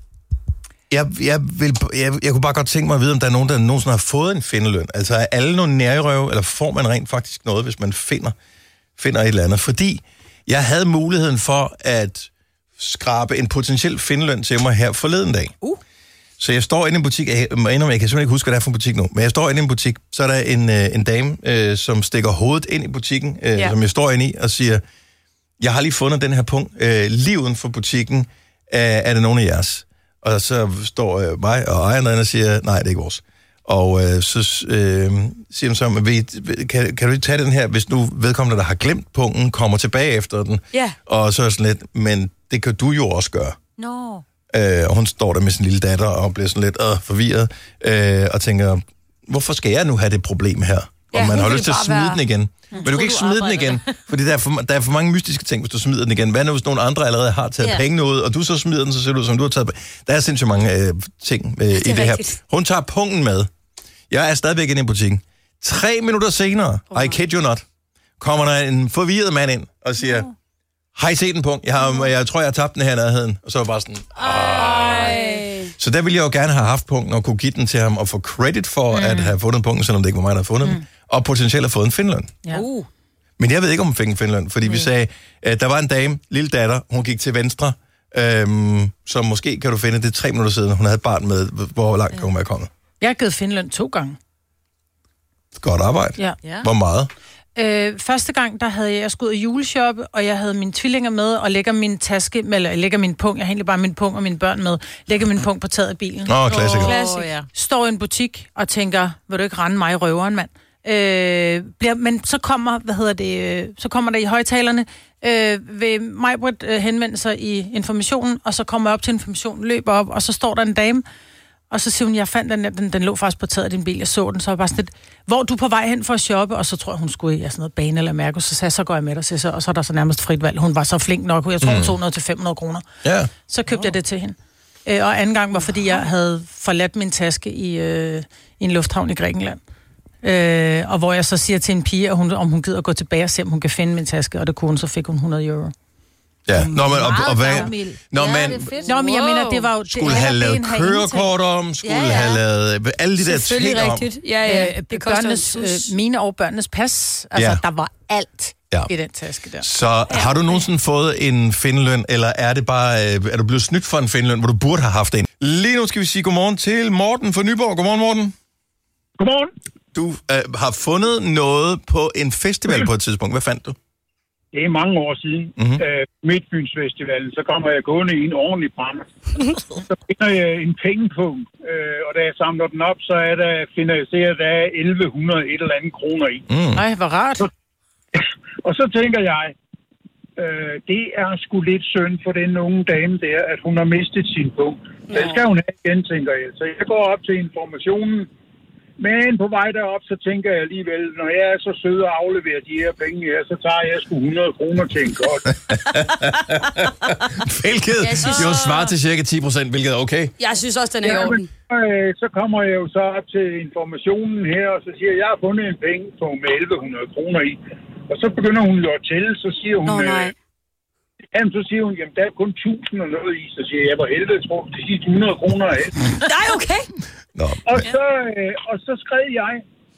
jeg, jeg, vil, jeg, jeg kunne bare godt tænke mig at vide, om der er nogen, der nogensinde har fået en findeløn. Altså er alle nogle nærrøv, eller får man rent faktisk noget, hvis man finder, finder et eller andet? Fordi jeg havde muligheden for at skrabe en potentiel findeløn til mig her forleden dag. Uh. Så jeg står inde i en butik, jeg, må indrømme, jeg kan simpelthen ikke huske, hvad det er for en butik nu, men jeg står inde i en butik, så er der en, øh, en dame, øh, som stikker hovedet ind i butikken, øh, Ja. som jeg står inde i, og siger, jeg har lige fundet den her punkt, øh, lige uden for butikken, øh, er det nogen af jeres? Og så står øh, mig og ejeren derinde og siger, nej, det er ikke vores. Og øh, så øh, siger han så, men ved, kan, kan du ikke tage den her, hvis nu vedkommende, der har glemt punkten, kommer tilbage efter den? Ja. Og så er sådan lidt, men det kan du jo også gøre. Nå. Øh, og hun står der med sin lille datter og bliver sådan lidt øh, forvirret, øh, og tænker, hvorfor skal jeg nu have det problem her? Ja, og man nu har vil lyst det til at bare smide være- den igen. Men du kan ikke du smide den arbejder igen, fordi der er, for, der er for mange mystiske ting, hvis du smider den igen. Hvad nu, hvis nogle andre allerede har taget Ja. penge ud, og du så smider den, så ser du ud, som du har taget penge. Der er sindssygt mange øh, ting øh, i det her. rigtigt. Hun tager punkten med. Jeg er stadigvæk inde i butikken. Tre minutter senere, I kid you not, kommer der en forvirret mand ind og siger, har I set den punkt? Jeg, har, jeg tror, jeg har tabt den her i nærheden. Og så var jeg bare sådan, Ej. så der ville jeg jo gerne have haft punkten og kunne give den til ham og få credit for mm. at have fundet punkten, selvom det ikke var mig, der havde fundet mm. den. Og potentielt have fået en finløn. Ja. Uh. Men jeg ved ikke, om hun fik en finløn, fordi mm. vi sagde, at der var en dame, lille datter, hun gik til venstre, øhm, så måske kan du finde, det er tre minutter siden, hun havde et barn med, hvor langt kan hun være kommet. Jeg har givet Finland to gange. Godt arbejde. Ja. Ja. Hvor meget? Øh, første gang, der havde jeg, jeg skulle ud og juleshoppe, og jeg havde mine tvillinger med, og lægger min taske, eller jeg lægger min pung, jeg har egentlig bare min pung og mine børn med, lægger min pung på taget af bilen. Nå, klassiker. Classic. Åh, ja. Står i en butik og tænker, vil du ikke rende mig i røveren, mand? Øh, bliver, men så kommer, hvad hedder det, øh, så kommer der i højtalerne, øh, vil Majbrit øh, henvende sig i informationen, og så kommer jeg op til informationen, løber op, og så står der en dame, og så siger hun, jeg fandt den, den, den lå faktisk på taget af din bil, jeg så den, så var jeg bare sådan lidt, hvor er du på vej hen for at shoppe, og så tror jeg, hun skulle i ja, sådan noget Bane eller Mærko, så sagde jeg, så går jeg med dig, så, så, og så er der så nærmest frit valg. Hun var så flink nok, jeg tror, hun tog noget til fem hundrede kroner. Ja. Så købte jeg det til hende. Øh, og anden gang var, fordi jeg havde forladt min taske i, øh, i en lufthavn i Grækenland. Øh, og hvor jeg så siger til en pige, at hun, om hun gider gå tilbage og se, om hun kan finde min taske, og det kunne hun, så fik hun hundrede euro. Ja. Nå, men, og, og hvad? Når Ja, man det er fedt. Nå, men jeg Wow. mener, det var jo... Det, skulle alle have lavet ben har ingenting. kørekort om, skulle Ja, ja. have lavet alle de der ting Selvfølgelig om. rigtigt. Ja, ja. Øh, Det koster børnenes, en tus. øh, mine og børnenes pas. Altså, Ja. der var alt Ja. i den taske der. Så har du nogensinde fået en finløn, eller er det bare, øh, er du blevet snydt for en finløn, hvor du burde have haft en? Lige nu skal vi sige godmorgen til Morten fra Nyborg. Godmorgen, Morten. Godmorgen. Du øh, har fundet noget på en festival på et tidspunkt. Hvad fandt du? Det er mange år siden. Mhm. Øh, Midtbynsfestivalen, så kommer jeg gående i en ordentlig brænder. Så finder jeg en pengepunkt, øh, og da jeg samler den op, så er der, finder jeg ser, at der er elleve hundrede et eller andet kroner i. Mm. Nej, hvor rart. Og så tænker jeg, øh, det er sgu lidt synd for den unge dame der, at hun har mistet sin punkt. Den skal hun have igen, tænker jeg. Så jeg går op til informationen. Men på vej derop, så tænker jeg alligevel, når jeg er så sød og afleverer de her penge her, så tager jeg sgu hundrede kroner til en kort. Hvilket synes- jo svarer til cirka ti procent, hvilket er okay. Jeg synes også, den er i Ja, orden. men, øh, så kommer jeg jo så op til informationen her, og så siger jeg, jeg har fundet en penge på med elleve hundrede kroner i. Og så begynder hun jo at tælle, så siger hun... Nå, nej. Øh, jamen, så siger hun, jamen, der er kun tusind og noget i. Så siger jeg, jeg var helvede, tror de sidste hundrede kroner af. Nej, okay. Nå. Og så, øh, og så skrev jeg.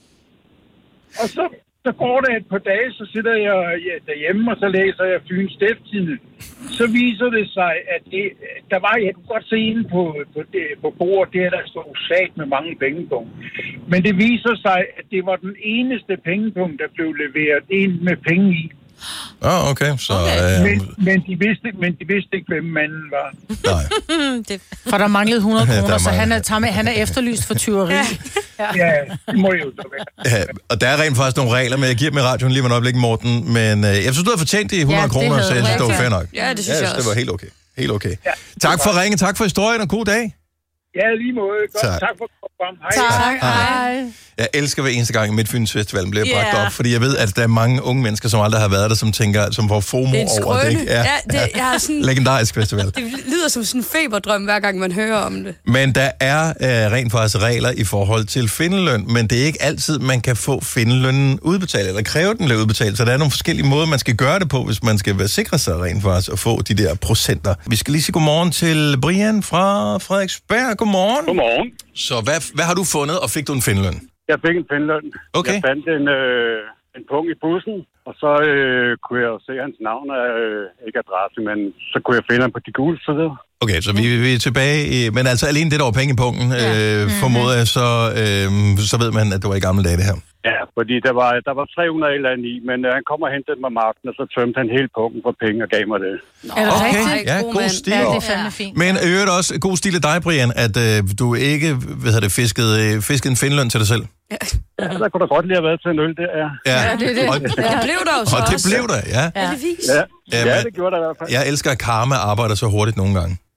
Og så, så går der et par dage, så sidder jeg ja, derhjemme, og så læser jeg Fyns Stiftstidende. Så viser det sig, at det, der var, jeg kunne godt se inde på, på, det, på bordet, det der stod sat med mange pengepunkt. Men det viser sig, at det var den eneste pengepunkt, der blev leveret ind med penge i. Ah, okay, så... Okay. Øh, Men, men, de vidste, men de vidste ikke, hvem manden var. nej. Det, For der manglede hundrede Ja, der kroner, så mangler- han er, tager med, han er efterlyst for tyveri. Ja, det må jo så være. Ja, og der er rent faktisk nogle regler, men jeg giver dem i radioen lige med et øjeblik, Morten. Men øh, jeg synes, du har fortjent de hundrede Ja, det kroner, havde så jeg du synes, det var rigtig. fair nok. Ja, det synes jeg det også. var helt okay. Helt okay. Ja, Tak for ringen, tak for historien, og god dag. Ja, lige måde. Godt. Tak. Tak, tak for at Hej. Tak, hej. Jeg elsker hver eneste gang, Midtfyns Festivalen bliver Ja. bragt op, fordi jeg ved, at der er mange unge mennesker, som aldrig har været der, som tænker, som får FOMO Det er en over det. skrøne. Ikke? Ja, det, jeg har sådan, Legendarisk festival. det lyder som sådan en feberdrøm, hver gang man hører om det. Men der er øh, rent faktisk regler i forhold til findeløn, men det er ikke altid, man kan få findelønnen udbetalt, eller kræve den bliver udbetalt, så der er nogle forskellige måder, man skal gøre det på, hvis man skal være sikre sig rent faktisk at få de der procenter. Vi skal lige sige godmorgen til Brian fra Frederiksberg. Godmorgen. Godmorgen. Så hvad, hvad har du fundet, og fik du en findeløn? Jeg fik en finløn. Okay. Jeg fandt en, øh, en punkt i bussen, og så øh, kunne jeg se hans navn, øh, ikke adresse, men så kunne jeg finde ham på de gule sider. Okay, så vi, vi er tilbage i... Men altså alene det, der var penge i punkten, øh, Mhm. formoder jeg, så, øh, så ved man, at det var i gamle dage, det her. Ja, fordi der var, der var tre hundrede eller andet i, men øh, han kom og hentede mig om aftenen, og så tømte han hele punkten for penge og gav mig det. Er det Okay, rigtigt? ja, god god mand. stil. Ja, det er fandme fint. Men i øvrigt også god stil af dig, Brian, at øh, du ikke hvad hedder det, fiskede, øh, fiskede en findeløn til dig selv. Ja, der kunne da godt lige have været til en øl, det er. Ja, det er det. Og, Det blev der jo så og det også. blev der, ja. Heldigvis. Ja, Ja, ja men- det gjorde der i hvert fald. Jeg elsker, at karma arbejder så hurtigt nogle gange. Ja,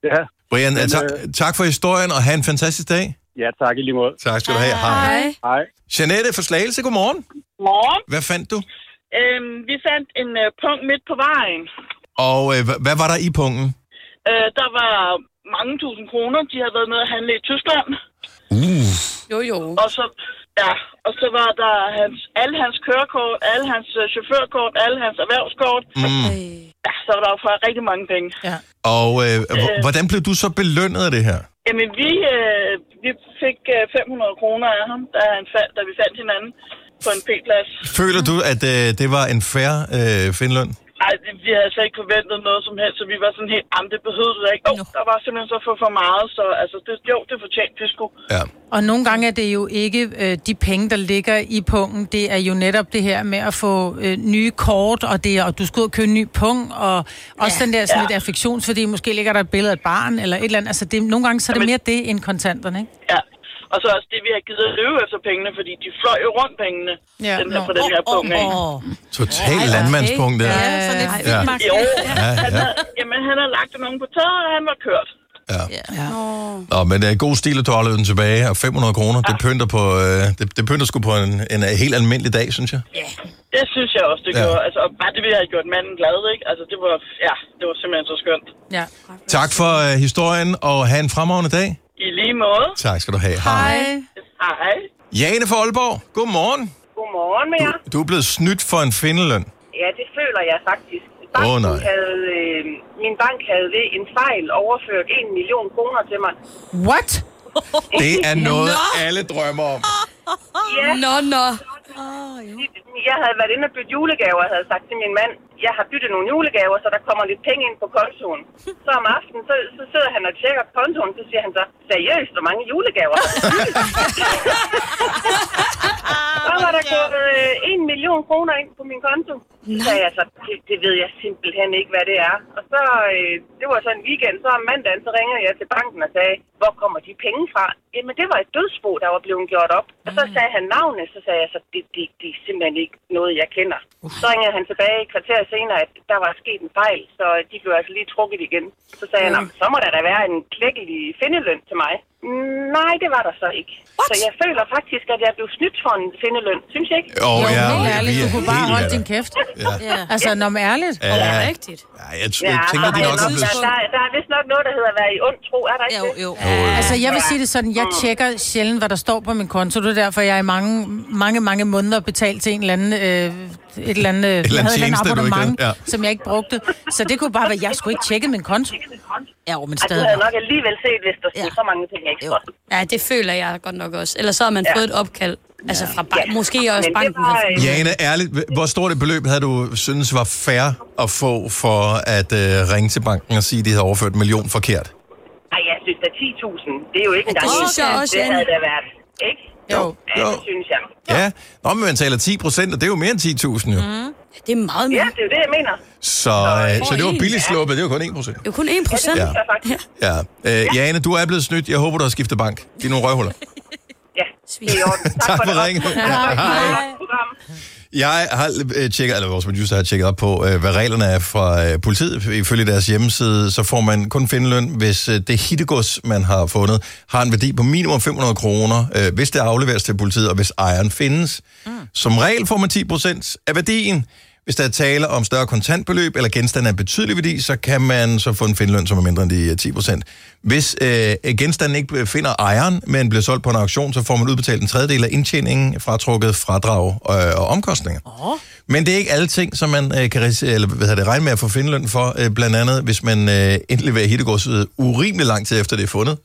Brian, Men, ta- tak for historien, og have en fantastisk dag. Ja, tak i lige måde. Tak skal du have. Hej. Hej. Jeanette fra Slagelse, godmorgen. Morgen. Hvad fandt du? Øhm, vi fandt en uh, punkt midt på vejen. Og øh, hvad var der i punkten? Uh, der var mange tusind kroner. De havde været med at handle i Tyskland. Uh. Jo, jo. Og så, ja, og så var der hans, alle hans kørekort, alle hans uh, chaufførkort, alle hans erhvervskort. Mm. Ja, så var der jo for rigtig mange penge. Ja. Og øh, h- hvordan blev du så belønnet af det her? Jamen, vi, øh, vi fik øh, fem hundrede kroner af ham, da, han fald, da vi fandt hinanden på en P-plads. Føler du, at øh, det var en fair øh, finløn? Nej, vi havde altså ikke forventet noget som helst, så vi var sådan helt, jamen det behøvede det ikke. Oh, der var simpelthen så for, for meget, så altså, det, jo, det fortjente det sgu. Ja. Og nogle gange er det jo ikke øh, de penge, der ligger i punkten. Det er jo netop det her med at få øh, nye kort, og, det, og du skal ud og købe en ny punkt, og også ja, den der sådan ja. lidt affektionsværdi. Måske ligger der et billede af et barn, eller et eller andet. Altså, det, nogle gange så er det Jamen, mere det end kontanterne, ikke? Ja. Og så også det, vi har givet at løbe efter pengene, fordi de fløj jo rundt pengene ja, den her, på den her punkt. Oh, oh, oh. Total ja, landmandspunkt, der. Ja, så det er ja. Jo, ja, han ja. Havde, jamen, han har lagt nogen på tøjet, og han var kørt. Ja. ja. Nå, men det er god stil, at du holder den tilbage, og fem hundrede kroner, ja. det pynter på, øh, det, det pynter sgu på en, en helt almindelig dag, synes jeg. Ja, det synes jeg også, det ja. gjorde. Altså, bare det, vi havde gjort manden glad, ikke? Altså, det var, ja, det var simpelthen så skønt. Ja. Tak for uh, historien, og have en fremragende dag. I lige måde. Tak skal du have. Hej. Hej. Jane fra Aalborg, godmorgen. Godmorgen med jer. Du, du er blevet snydt for en findeløn. Ja, det føler jeg faktisk. Åh oh, nej. Havde, øh, min bank havde ved en fejl overført en million kroner til mig. What? Det er noget, alle drømmer om. Ja. Nå, nå. Oh, jeg havde været inde og bytte julegaver, og havde sagt til min mand, jeg har byttet nogle julegaver, så der kommer lidt penge ind på kontoen. Så om aftenen, så, så sidder han og tjekker kontoen, så siger han så, seriøst, hvor mange julegaver? Så var der gået øh, en million kroner ind på min konto. Så sagde jeg så, det, det ved jeg simpelthen ikke, hvad det er. Og så, øh, det var så en weekend, så om mandagen, så ringede jeg til banken og sagde, hvor kommer de penge fra? Jamen, det var et dødsbo, der var blevet gjort op. Og så sagde han navnet, så sagde jeg så, det, det, det er simpelthen ikke noget, jeg kender. Så ringede han tilbage i kvarter senere, at der var sket en fejl, så de blev altså lige trukket igen. Så sagde han, så må der da være en klækkelig findeløn til mig. Nej, det var der så ikke. What? Så jeg føler faktisk, at jeg blev snydt for en findeløn. Synes jeg ikke? Oh, jo, ja, helt ærligt. Du kunne bare holde det. din kæft. Ja. Ja. Altså, når man ærligt. Ja, det er rigtigt. Ja, jeg, t- jeg tænker, de nok er blevet... Der, der, der er vist nok noget, der hedder at være i ond tro, er der ikke jo, det? Jo, jo. Altså, jeg vil sige det sådan, jeg tjekker sjældent, hvad der står på min konto. Det er derfor, jeg i mange, mange, mange måneder betalt til en eller anden... Øh, et eller andet, et eller andet tjeneste, abonnement, ja. som jeg ikke brugte. Så det kunne bare være, jeg skulle ikke tjekke min konto. Ja, men stadig. Du havde nok alligevel set, hvis der stod ja. så mange ting ekstra. Ja, det føler jeg godt nok også. Ellers så har man ja. fået et opkald. Altså fra bank, ja. måske også men banken. Var, havde Jane, ærligt, hvor stort et beløb havde du synes var fair at få for at øh, ringe til banken og sige, at de havde overført en million forkert? Nej, jeg synes, at ti tusind, det er jo ikke engang. Det synes jeg også, det havde det været, ikke? Jo. Ja, jo. det synes jeg. Ja, Nå, men man taler ti procent, og det er jo mere end ti tusind jo. Mm. Det er meget mere. Ja, det er jo det, jeg mener. Så, øh, så det var billigt sluppet, det var kun en procent. Det var kun en procent. Ja, det synes jeg faktisk. Ja. Øh, Jane, du er blevet snydt. Jeg håber, du har skiftet bank. De er nogle røvhuller. Ja, det er i orden. Tak, tak for, for ringen. Hej. Jeg har øh, tjekket, eller vores producer har tjekket op på, øh, hvad reglerne er fra øh, politiet. Ifølge deres hjemmeside, så får man kun findeløn, hvis øh, det hittegods, man har fundet, har en værdi på minimum fem hundrede kroner, øh, hvis det afleveres til politiet, og hvis ejeren findes. Mm. Som regel får man ti procent af værdien. Hvis der er tale om større kontantbeløb eller genstande af betydelig værdi, så kan man så få en findeløn, som er mindre end de ti procent. Hvis øh, genstanden ikke finder ejeren, men bliver solgt på en auktion, så får man udbetalt en tredjedel af indtjeningen, fratrukket fradrag og, og omkostninger. Oh. Men det er ikke alle ting, som man øh, kan eller, hvad hedder det, regne med at få findeløn for. Øh, blandt andet, hvis man øh, indleverer hittegodset urimelig lang tid efter det er fundet.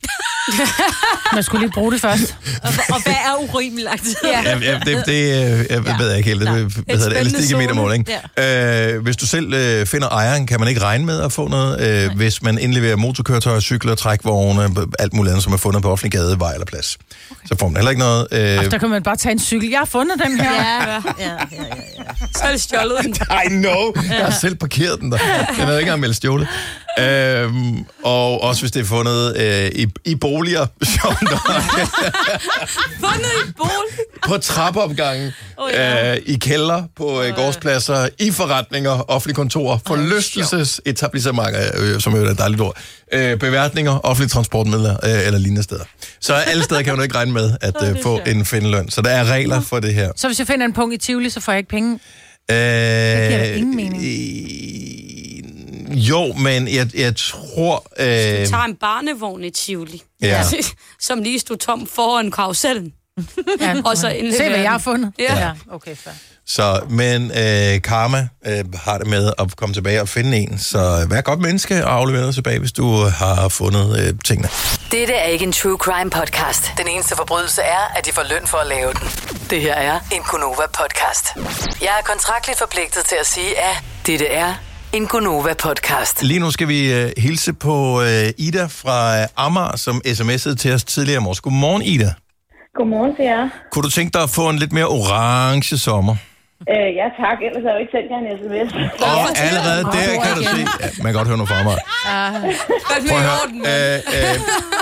Man skulle lige bruge det først. og, og hvad er urimelig lang tid? Ja, ja, det, det jeg ja. ved jeg ikke helt. Det, hvad hedder det? Elastik i metermål, ikke? Ja. Øh, hvis du selv øh, finder ejeren, kan man ikke regne med at få noget. Øh, hvis man indleverer motorkøretøjer, cykler, trækvogne, alt muligt andet, som er fundet på offentlig gade, vej eller plads. Okay. Så får man heller ikke noget. Øh... Og der kan man bare tage en cykel. Jeg har fundet den her. Ja, ja, ja, ja, ja. Så er det stjålet den. I know. Jeg har selv parkeret den der. Jeg ved ikke engang, om jeg stjålet. øhm, og også hvis det er fundet øh, i, i boliger. Fundet i bolig? På trappeopgangen, oh, ja. øh, i kælder, på øh, gårdspladser, i forretninger, offentlige kontorer, forlystelsesetablissementer, øh, som jo er et dejligt ord, øh, beværtninger, offentlige transportmidler øh, eller lignende steder. Så alle steder kan man ikke regne med at øh, få en findeløn. Så der er regler for det her. Så hvis jeg finder en punkt i Tivoli, så får jeg ikke penge? Øh, det giver da ingen mening. Øh, jo, men jeg, jeg tror... Øh, vi tager en barnevogn i Tivoli, ja. som lige stod tom foran karusellen. Ja, og så se, hvad jeg har fundet. Ja, ja. Okay, fair. Så, men øh, Karma øh, har det med at komme tilbage og finde en. Så vær godt menneske og aflevere noget tilbage, hvis du har fundet øh, tingene. Dette er ikke en true crime podcast. Den eneste forbrydelse er, at de får løn for at lave den. Det her er en Gonova podcast. Jeg er kontraktligt forpligtet til at sige, at dette er en Gonova podcast. Lige nu skal vi øh, hilse på øh, Ida fra øh, Amager, som sms'ede til os tidligere i morges. Godmorgen, Ida. Godmorgen til jer. Kunne du tænke dig at få en lidt mere orange sommer? Øh, ja tak, ellers har jeg jo ikke sendt jer en sms. Og allerede der kan du se... Ja, man kan godt høre noget fra mig. Prøv at høre. Øh, øh,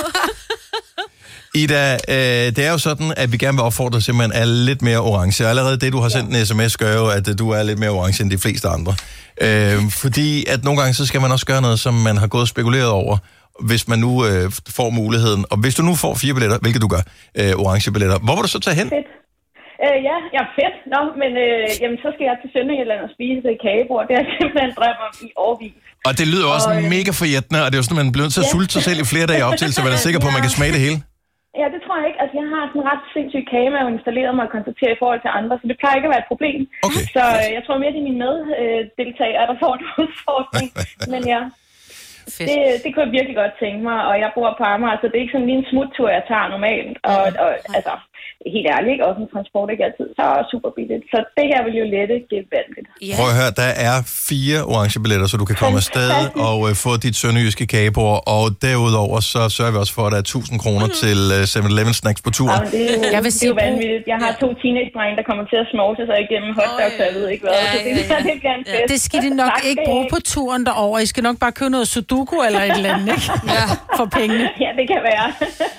Ida, øh, det er jo sådan, at vi gerne vil opfordre til, at man er lidt mere orange. Allerede det, du har sendt en sms, gør jo, at du er lidt mere orange end de fleste andre. Øh, fordi at nogle gange, så skal man også gøre noget, som man har gået og spekuleret over, hvis man nu øh, får muligheden. Og hvis du nu får fire billetter, hvilket du gør, øh, orange billetter, hvor vil du så tage hen? Fedt. Øh, ja, ja, fedt. Nå, men øh, jamen, så skal jeg til Sønderjylland og spise et kagebord. Det har jeg simpelthen drømt om i årvis. Og det lyder også og, øh, mega forjættende, og det er jo sådan, at man bliver nødt til at ja. sulte sig selv i flere dage op til, så man er sikker på, at man kan smage det hele. Ja, det tror jeg ikke. Altså, jeg har sådan en ret sindssyg kagemave installeret mig og konstateret i forhold til andre, så det plejer ikke at være et problem. Okay. Så øh, jeg tror mere, det er mine meddeltagere, der får en udfordring. Men ja, det, det kunne jeg virkelig godt tænke mig, og jeg bor på Amager, så det er ikke sådan lige en smuttur, jeg tager normalt. Og, og altså, helt ærligt, ikke? Også en transport ikke altid så er super billigt. Så det her vil jo lette gevaldigt. Yeah. Prøv at høre, der er fire orange billetter, så du kan komme afsted og uh, få dit sønderjyske kagebord. Og derudover så sørger vi også for, at der er tusind kroner mm. til uh, seven eleven snacks på turen. Ja, det er jo, jeg vil sige, det er jo vanvittigt. Jeg har to teenage-drenge, der kommer til at småse sig igennem hotdogs, så jeg ved ikke hvad. Ja, ja, ja. Så det, det bliver en fest. Det skal de nok tak, ikke bruge på turen derover. I skal nok bare købe noget sudoku eller et eller andet, ikke? Ja, for pengene. Ja, det kan være.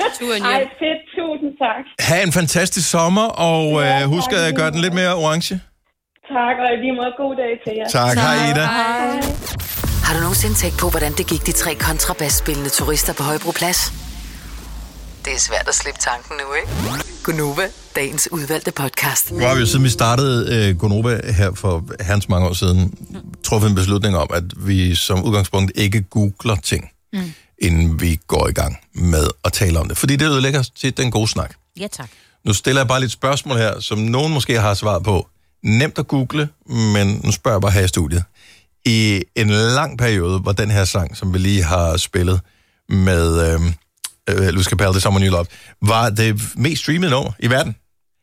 Ej, fedt. Tusind tak. Ha' en fantastisk sommer, og ja, uh, husk at gøre den lidt mere orange. Tak, og lige måde god dag til jer. Tak, hej Ida. Hej. Har du nogensinde tænkt på, hvordan det gik de tre kontrabasspillende turister på Højbroplads? Det er svært at slippe tanken nu, ikke? Gonova, dagens udvalgte podcast. Nu har vi jo siden vi startede uh, Gonova her for herrens mange år siden, truffet en beslutning om, at vi som udgangspunkt ikke googler ting, mm. inden vi går i gang med at tale om det. Fordi det ødelægger til den gode snak. Ja, tak. Nu stiller jeg bare lidt spørgsmål her, som nogen måske har svaret på. Nemt at google, men nu spørger jeg bare her i studiet. I en lang periode, hvor den her sang, som vi lige har spillet med øh, øh, Luis Capaldi, The Summer New Love, var det mest streamede nummer i verden.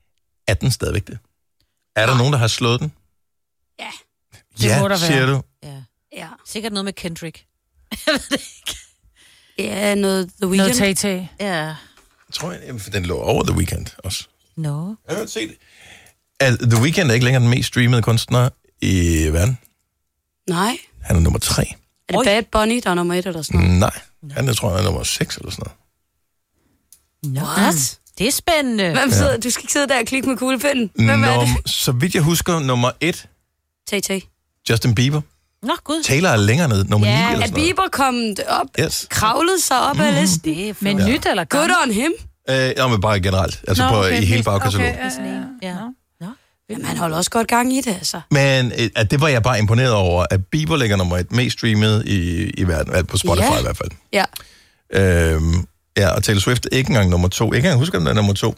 Er den stadigvæk det? Er der ja. nogen, der har slået den? Ja. Ja, det siger du? Ja. ja. Sikkert noget med Kendrick. Jeg ved det ikke. Ja, noget The Weeknd. Noget Tay-Tay. Ja. Jeg tror, for den lå over The Weeknd også. No. Jeg har set det. The Weeknd er ikke længere den mest streamede kunstner i verden. Nej. Han er nummer tre. Er det Bad Bunny, der er nummer et eller sådan noget? Nej. Han er, tror jeg, er nummer seks eller sådan noget. No. What? Det er spændende. Hvem sidder? Ja. Du skal ikke sidde der og klikke med kuglepinden. Hvem Num- er det? Så vidt jeg husker, nummer et. Tay-Tay. Justin Bieber. Nå, gud. Taylor er længere ned, nummer ja, ni eller sådan noget. Er Bieber kommet op, yes. kravlet sig op mm. af listen? Men ja. nyt eller gammel? Good on him. Øh, ja, men bare generelt. Altså Nå, på, okay, i hele bagkataloget. Okay, ja, ja, ja. ja. Jamen, han holder også godt gang i det, altså. Men at det var jeg bare imponeret over, at Bieber ligger nummer et mest streamet i, i verden, alt på Spotify ja. i hvert fald. Ja. Øhm, ja, og Taylor Swift ikke engang nummer to. Ikke engang husker, den er nummer to.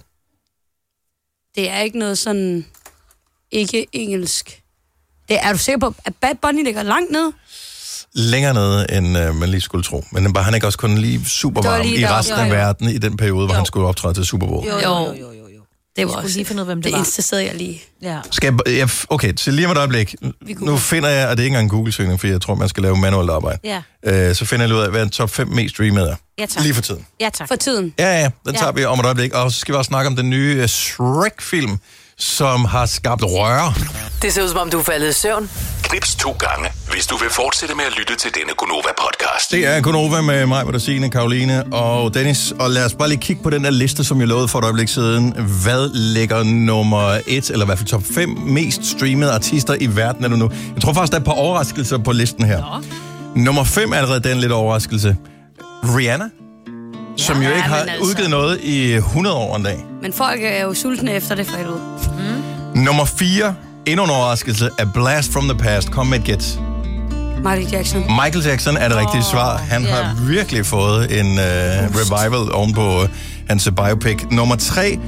Det er ikke noget sådan ikke engelsk. Det er du sikker på, at Bad Bunny ligger langt ned? Længere nede, end øh, man lige skulle tro. Men var han ikke også kun lige super varm i resten af verden i den periode, hvor jo. han skulle optræde til Super Bowl? Jo, jo, jo, jo. jo. Det var også lige finde ud af, hvem det, det var. eneste sted, jeg lige... Ja. Skal jeg, jeg, okay, så lige om et øjeblik. Nu finder jeg, og det er ikke engang en Google-søgning, for jeg tror, man skal lave manuelt arbejde. Ja. Øh, så finder jeg ud af, hvad en top fem mest streamede er. Ja, tak. Lige for tiden. Ja, tak. For tiden. Ja, ja, den ja. tager vi om et øjeblik. Og så skal vi også snakke om den nye Shrek-film, som har skabt røre. Det ser ud som om, du er faldet i søvn. Knips to gange, hvis du vil fortsætte med at lytte til denne Gonova-podcast. Det er Gonova med mig, Bertine, Karoline og Dennis. Og lad os bare lige kigge på den der liste, som jeg lovede for et øjeblik siden. Hvad ligger nummer et, eller i hvert fald top fem mest streamede artister i verden er du nu? Jeg tror faktisk, der er et par overraskelser på listen her. Nå. Nummer fem er allerede den lidt overraskelse. Rihanna, som ja, jo ikke har altså... udgivet noget i hundrede år en dag. Men folk er jo sultne efter det for helvede. Mm. Nummer fire, endnu en overraskelse, er Blast from the Past. Kom med et gæt. Michael Jackson. Michael Jackson er det oh, rigtige svar. Han yeah. har virkelig fået en uh, revival ovenpå uh, hans biopic. Nummer tre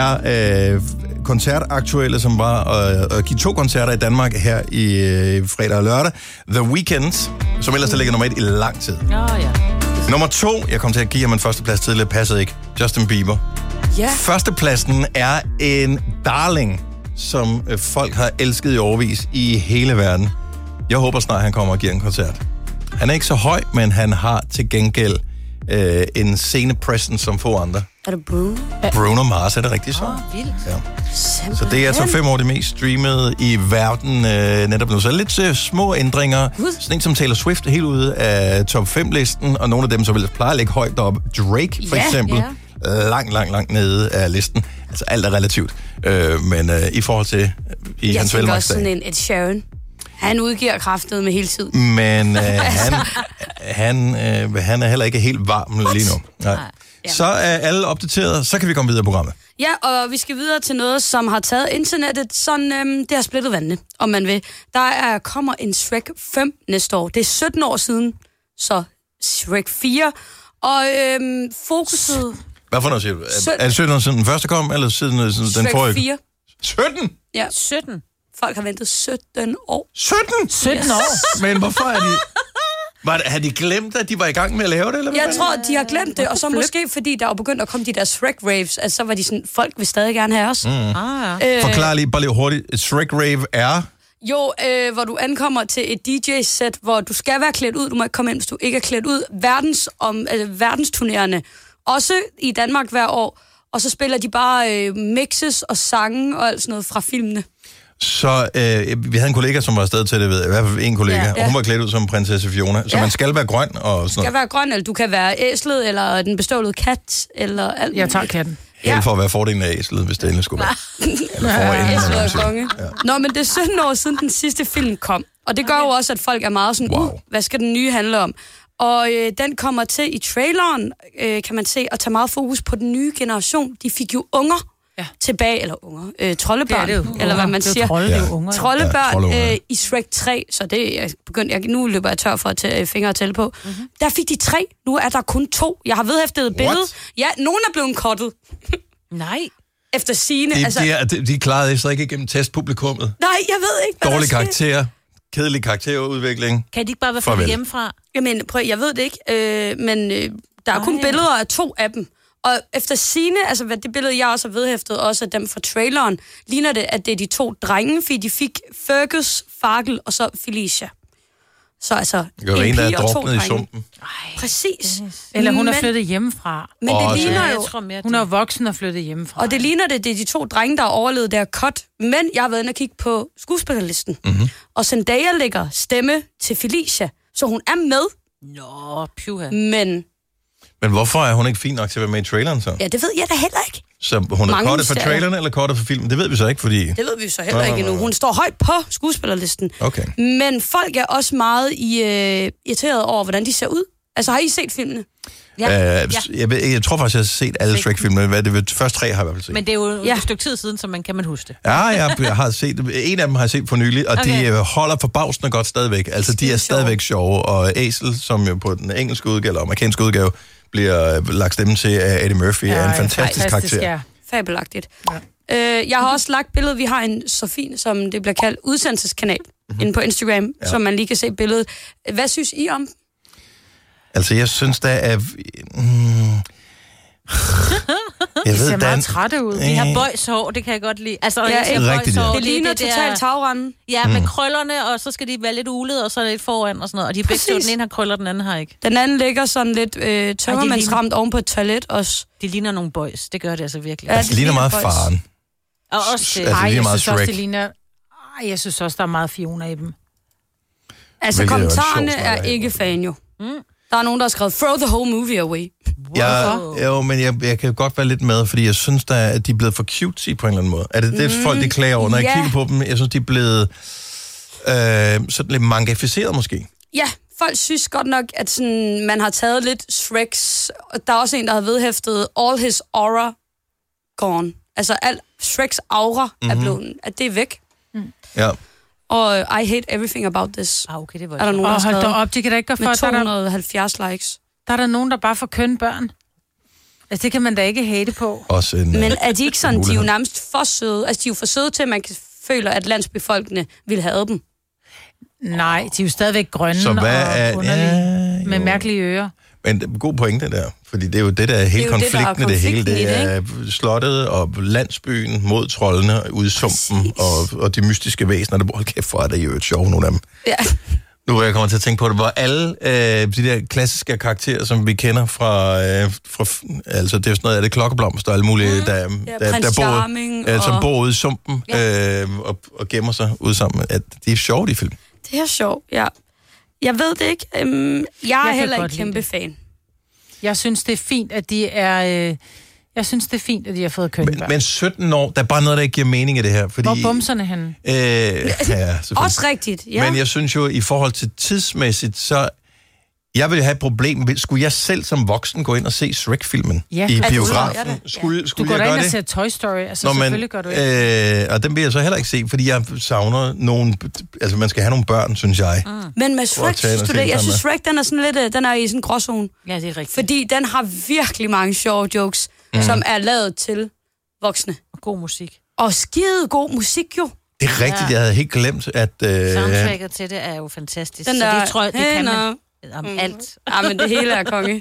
er uh, koncertaktuelle, som var uh, at give to koncerter i Danmark her i uh, fredag og lørdag. The Weeknd, som ellers der ligger nummer et i lang tid. Oh, ja. Nummer to, jeg kom til at give ham en førsteplads tidligere, passede ikke. Justin Bieber. Yeah. Førstepladsen er en darling, som uh, folk har elsket i overvis i hele verden. Jeg håber snart, han kommer og giver en koncert. Han er ikke så høj, men han har til gengæld øh, en scenepresence som få andre. Er det Bruno? Bruno Mars er det rigtigt så. Åh, vildt. Ja. Så det er altså fem år det mest streamede i verden øh, netop nu. Så lidt øh, små ændringer. Sådan en som Taylor Swift er helt ude af top fem-listen, og nogle af dem, som vil pleje at ligge højt deroppe. Drake for yeah, eksempel. Yeah. Langt, langt, langt nede af listen. Altså alt er relativt. Øh, men øh, i forhold til i jeg hans velmagtsdag. Jeg tænker også sådan en Ed Sheeran. Han udgiver kraftet med hele tiden. Men øh, han, han, øh, han er heller ikke helt varm lige nu. Nej. Ja. Så er alle opdateret, så kan vi komme videre i programmet. Ja, og vi skal videre til noget, som har taget internettet, sådan øhm, det har splittet vandene, om man vil. Der er, kommer en Shrek fem næste år. Det er sytten år siden, så Shrek fire. Og øhm, fokuset... Hvad for noget siger du? Er det sytten år siden den første kom, eller siden, siden den forrige? Shrek fire. sytten? Ja. sytten? Folk har ventet sytten år. sytten? sytten år? Men hvorfor er de... Var det, havde de glemt, at de var i gang med at lave det? Eller hvad? Jeg tror, de har glemt det, og så måske fordi der er begyndt at komme de der Shrek-raves, altså så var de sådan, folk vil stadig gerne have os. Mm. Ah, ja. øh, Forklar lige, bare lige hurtigt. Et Shrek-rave er... Jo, øh, hvor du ankommer til et D J-sæt, hvor du skal være klædt ud, du må ikke komme ind, hvis du ikke er klædt ud. Verdens, om, øh, verdensturnerende, også i Danmark hver år, og så spiller de bare øh, mixes og sange og alt sådan noget fra filmene. Så øh, vi havde en kollega, som var afsted til det, ved i hvert fald en kollega, ja, ja. Og hun var klædt ud som prinsesse Fiona. Så ja. Man skal være grøn og sådan noget. Du skal være grøn, eller du kan være æslet, eller den bestålede kat, eller alt. Jeg tager katten. Helt for at være fordelen af æslet, hvis det endelig skulle være. Eller for ja, æslet og konge. Ja. Nå, men det er sytten år siden den sidste film kom. Og det gør jo også, at folk er meget sådan, wow. uh, hvad skal den nye handle om? Og øh, den kommer til i traileren, øh, kan man se, at tage meget fokus på den nye generation. De fik jo unger. Ja. Tilbage, eller unger, øh, troldebørn, det det eller hvad man siger. Trolde, ja. Unger, troldebørn ja, øh, i Shrek tre, så det jeg begyndte, jeg, nu løber jeg tør for at tage fingre og tælle på. Mm-hmm. Der fik de tre, nu er der kun to. Jeg har vedhæftet et billede. Ja, nogen er blevet cuttet. Nej. Efter sigende. De, altså... de, de, de klarede det så ikke igennem testpublikummet. Nej, jeg ved ikke, hvad dårlig karakter, kedelig karakterudvikling. Kan de ikke bare være flyttet hjemmefra? Jamen, prøv, jeg ved det ikke, øh, men øh, der er kun Ej. billeder af to af dem. Og efter sigende, altså hvad det billede, jeg også har vedhæftet, også af dem fra traileren, ligner det, at det er de to drenge, fordi de fik Fergus, Farkel og så Felicia. Så altså, det en, en der er druknet i sumpen. Præcis. Eller hun er flyttet hjemmefra. Men det oh, ligner jo... Tror, hun er voksen og flyttet hjemmefra. Og det ligner det, det er de to drenge, der har overlevet der cut. Men jeg har været inde og kigge på skuespillerlisten. Mm-hmm. Og Zendaya lægger stemme til Felicia, så hun er med. Nå, pyha. Men... Men hvorfor er hun ikke fin nok til at være med i traileren så? Ja, det ved jeg da heller ikke. Så hun er kortet for traileren eller kortet for filmen? Det ved vi så ikke, fordi... Det ved vi så heller ikke endnu. Hun står højt på skuespillerlisten. Okay. Men folk er også meget i, uh, irriteret over, hvordan de ser ud. Altså, har I set filmene? Ja. Uh, ja. Jeg, jeg, jeg tror faktisk, jeg har set alle Shrek-filmene. Hvad det, det første tre har jeg i hvert fald set. Men det er jo ja. et stykke tid siden, så man kan man huske det. Ja, jeg, jeg har set en af dem har jeg set for nylig, og okay. de holder forbavsende godt stadigvæk. Altså, de er stadigvæk sjove. Og Æsel, som jo på den engelske udgave, eller amerikanske udgave, bliver lagt stemme til af Eddie Murphy, ja, er en fantastisk ja, karakter. Ja. Fabelagtigt. Ja. Øh, jeg har også lagt billedet, vi har en Sofie, som det bliver kaldt udsendelseskanal, mm-hmm. inde på Instagram, ja. Så man lige kan se billedet. Hvad synes I om? Altså, jeg synes, der er... Mm, jeg de ser meget trætte ud. De har bøjshår, det kan jeg godt lide. Altså, ja, det, bøjshår, det ligner det, totalt tagrende. Ja, mm. med krøllerne, og så skal de være lidt ulet, og så lidt foran og sådan noget. Og de begge to, den ene har krøller, den anden har ikke. Den anden ligger sådan lidt øh, tømmermandsramt oven på et toilet også. De ligner nogle bøjs, det gør det altså virkelig. Ja, det, det ligner meget boys. Faren. Og også det. Altså, Ej, det jeg meget synes også, det ligner... Ej, jeg synes også, der er meget Fiona i dem. Altså, Hvilket er jo en kommentarerne sjov snak er at have. ikke fan jo. Mm. Der er nogen, der har skrevet, throw the whole movie away. Ja, jo, men jeg, jeg kan godt være lidt med, fordi jeg synes, der, at de er blevet for cutesy på en eller anden måde. Er det det, mm, folk de klager over? Når yeah. jeg kigger på dem, jeg synes, de er blevet øh, sådan lidt mangaficeret måske. Ja, folk synes godt nok, at sådan, man har taget lidt Shreks. Der er også en, der har vedhæftet all his aura gone. Altså, al Shreks aura mm-hmm. er blevet, at det er væk. Mm. Ja. Og I hate everything about this. Ah, okay, det var er der nogen, der oh, hold da op, de kan da ikke gøre for, med at der to er hundrede og halvfjerds likes. Der er der nogen, der bare får kønne børn. Altså, det kan man da ikke hate på. Også en, Men er de ikke sådan, de er jo mulighed. nærmest for søde. Altså, de er jo for søde til, at man føler, at landsbefolkene vil have dem. Nej, de er jo stadigvæk grønne Så hvad og er- underlige, ja, med jo. mærkelige ører. Men det er god pointe der, fordi det er jo det, der er hele Det er jo det, der er konflikten, det, det hele. konflikten Det i det, er slottet og landsbyen mod troldene ude i sumpen og, og de mystiske væsener, der bor. Hold kæft, for er det jo et sjov, nogle af dem. Ja. Nu er jeg kommer til at tænke på det, hvor alle øh, de der klassiske karakterer, som vi kender fra, øh, fra altså det er sådan noget, er det klokkeblomster og alle mulige, mm. der, Ja, der, Prins der bor, Charming øh, som og- bor ude i sumpen Ja. øh, og, og gemmer sig ude sammen. At de er sjove, de film. Det er sjovt, ja. Jeg ved det ikke. Øhm, jeg, jeg er kan heller godt ikke lide kæmpe det. fan. Jeg synes, det er fint, at de er... Øh, jeg synes, det er fint, at de har fået kønne Men, børn. men sytten år, der er bare noget, der ikke giver mening i det her. Fordi, Hvor er bumserne henne? Øh, ja, selvfølgelig. Også rigtigt, ja. Men jeg synes jo, i forhold til tidsmæssigt, så... Jeg ville have et problem. Skulle jeg selv som voksen gå ind og se Shrek-filmen Ja, i du skulle biografen? gøre det. Skulle, Du skulle går jeg da ind gøre og det? ser Toy Story. Altså, Nå, men, selvfølgelig gør du ikke. øh, og den vil jeg så heller ikke se, fordi jeg savner nogle... Altså, man skal have nogle børn, synes jeg. Mm. Men med Prøv at Shrek, tage den synes og du se det? den Jeg sammen synes, Shrek, den er sådan lidt, øh, den er i sådan en gråzone. Ja, det er rigtigt. Fordi den har virkelig mange sjove jokes, mm. som er lavet til voksne. Og god musik. Og skide god musik jo. Det er rigtigt, Ja. jeg havde helt glemt, at... Øh, Soundtracket til det er jo fantastisk. Den så der, det tror jeg, det kan man om Mm. alt. Ja, men det hele er konge.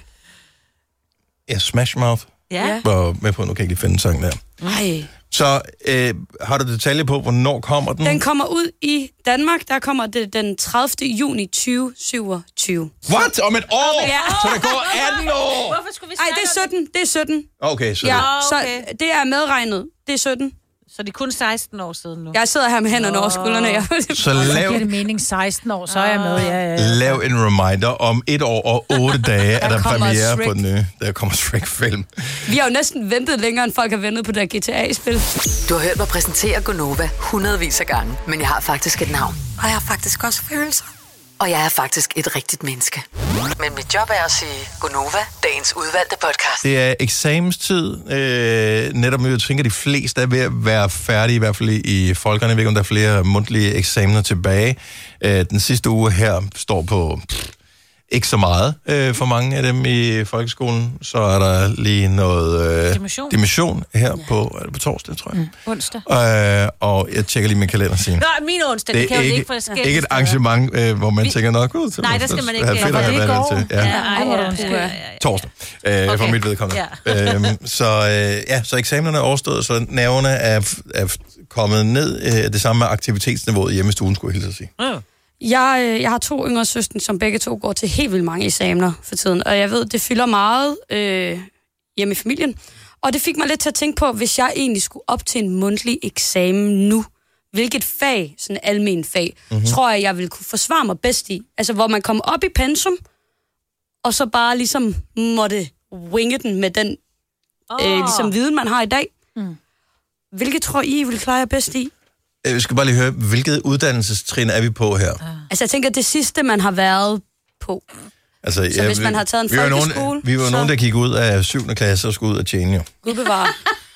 ja, Smash Mouth Ja. var med på, nu kan jeg ikke lige finde sangen der. Ej. Så øh, har du detaljer på, hvornår kommer den? Den kommer ud i Danmark, der kommer det den tredivte juni tyve syvogtyve. What? Om et år? Ja. Så der går atten år? Hvorfor skulle vi Ej, det er sytten, det er sytten. Okay, så Ja, det, så okay. det er medregnet. Det er sytten. Så det er kun seksten år siden nu. Jeg sidder her med hænderne over skuldrene. Jeg... så Så lav, giver det mening seksten år, så er jeg med. Ja, ja, ja. lav en reminder om et år og otte dage, er der kommer premiere Shrek. på den nye. Der kommer Shrek-film. Vi har jo næsten ventet længere, end folk har ventet på det her G T A-spil. Du har hørt mig præsentere Gonova hundredvis af gange, men jeg har faktisk et navn. Og jeg har faktisk også følelser. Og jeg er faktisk et rigtigt menneske. Men mit job er at sige Gonova, dagens udvalgte podcast. Det er eksamenstid. Øh, netop nu, jeg tænker, de fleste er ved at være færdige, i hvert fald i folkene. Jeg ved ikke, om der er flere mundtlige eksamener tilbage. Øh, den sidste uge her står på... Pff, ikke så meget øh, for mange af dem i folkeskolen. Så er der lige noget øh, Dimension. dimension her ja. på, er det på torsdag, tror jeg. Mm. Onsdag. Øh, og jeg tjekker lige min kalender og siger, Nå, min onsdag, det, det kan er jo ikke, ikke forskellige ikke et steder. arrangement, øh, hvor man Vi- tænker nok ud til. Nej, der skal man ikke- Fedt, at Hvorfor have det været går? til. Ja. Ja, ej, hvor er du ja, undskyld. ja, ja, ja. Torsdag, øh, okay. for Okay. mit vedkommende. Ja. øhm, så øh, ja, så eksamenerne er overstået, så nerverne er, er kommet ned. Øh, det samme med aktivitetsniveauet hjemme i stuen, skulle jeg hilse at sige. Mm. Jeg, øh, jeg har to yngre søstre, som begge to går til helt vildt mange eksamener for tiden. Og jeg ved, det fylder meget øh, hjemme i familien. Og det fik mig lidt til at tænke på, hvis jeg egentlig skulle op til en mundtlig eksamen nu, hvilket fag, sådan en almen fag, mm-hmm. tror jeg, jeg ville kunne forsvare mig bedst i. Altså, hvor man kommer op i pensum, og så bare ligesom måtte winge den med den Oh. øh, ligesom viden, man har i dag. Mm. Hvilket tror I, I vil klare jer bedst i? Øh, Vi skal bare lige høre, hvilket uddannelsestrin er vi på her? Altså, jeg tænker, det sidste, man har været på. Altså, Så hvis man har taget en vi var nogen, folkeskole, Vi var så- nogen, der gik ud af syvende klasse og skulle ud af tjene, jo. Gud bevare.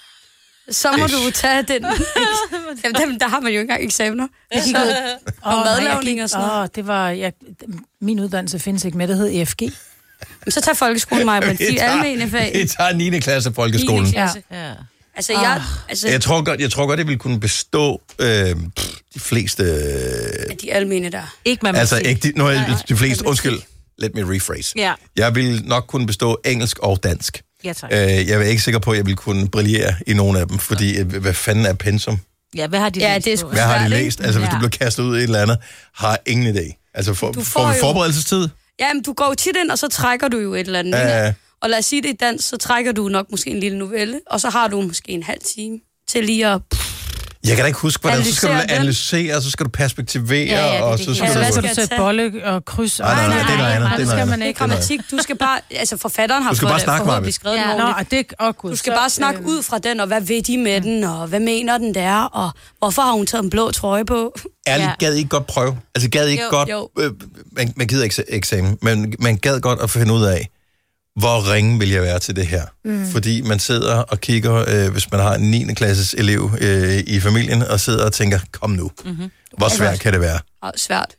Så må Ish. du tage den. Jamen, dem, der har man jo ikke engang eksamener. Jeg gik ud. Og Åh, madlavning nej, og sådan jeg noget. gik- Åh, det var... Jeg, min uddannelse findes ikke med, det hed E F G. Men så tag folkeskolen, mig, men de almene fag. Vi tager niende klasse af folkeskolen. niende klasse. Ja. Altså, jeg, altså, Jeg tror godt, jeg tror godt, det ville kunne bestå øh, pff, de fleste... Øh, de almene der. Ikke matematik. altså, ikke de, nu er Nej, nej. de fleste... Undskyld, let me rephrase. Ja. Jeg vil nok kunne bestå engelsk og dansk. Ja, tak. Øh, jeg er ikke sikker på, at jeg vil kunne brillere i nogen af dem, fordi øh, hvad fanden er pensum? Ja, hvad har de Ja, læst det er på? sgu Hvad har de svært, ikke? læst? Altså, hvis Ja. du bliver kastet ud i et eller andet, har ingen idé. Altså, for, Du får, får vi jo- forberedelsestid? Jamen, du går jo tit ind, og så trækker du jo et eller andet. Ja. ikke? Og lad os sige det i dans, så trækker du nok måske en lille novelle, og så har du måske en halv time til lige at... Jeg kan da ikke huske, hvordan så skal du Analysere den. analysere, og så skal du perspektivere, Ja, ja, det er og det så hele. skal Ja, du... så skal du sætte bolle og kryds. Nej, nej, nej, det er noget andet. nej, Det er det skal noget man andet. Det er ikke. grammatik. Du skal bare... Altså, forfatteren har Du skal fået bare det snakke, forhåbentlig Maja. skrevet Ja. den Nå, ordentligt. og det... Åh, oh, Gud. Du skal bare snakke ud fra den, og hvad ved de med den, og hvad mener den der, og hvorfor har hun taget en blå trøje på? Ærligt, Ja. gad I ikke godt prøve? Altså, gad I ikke Jo. godt... Jo. Øh, man, man gider ikke eksamen, men man gad godt at finde ud af, hvor ringe vil jeg være til det her? Mm. Fordi man sidder og kigger, øh, hvis man har en niende klasses elev øh, i familien, og sidder og tænker, kom nu. Mm-hmm. Hvor svært kan det være? Og svært.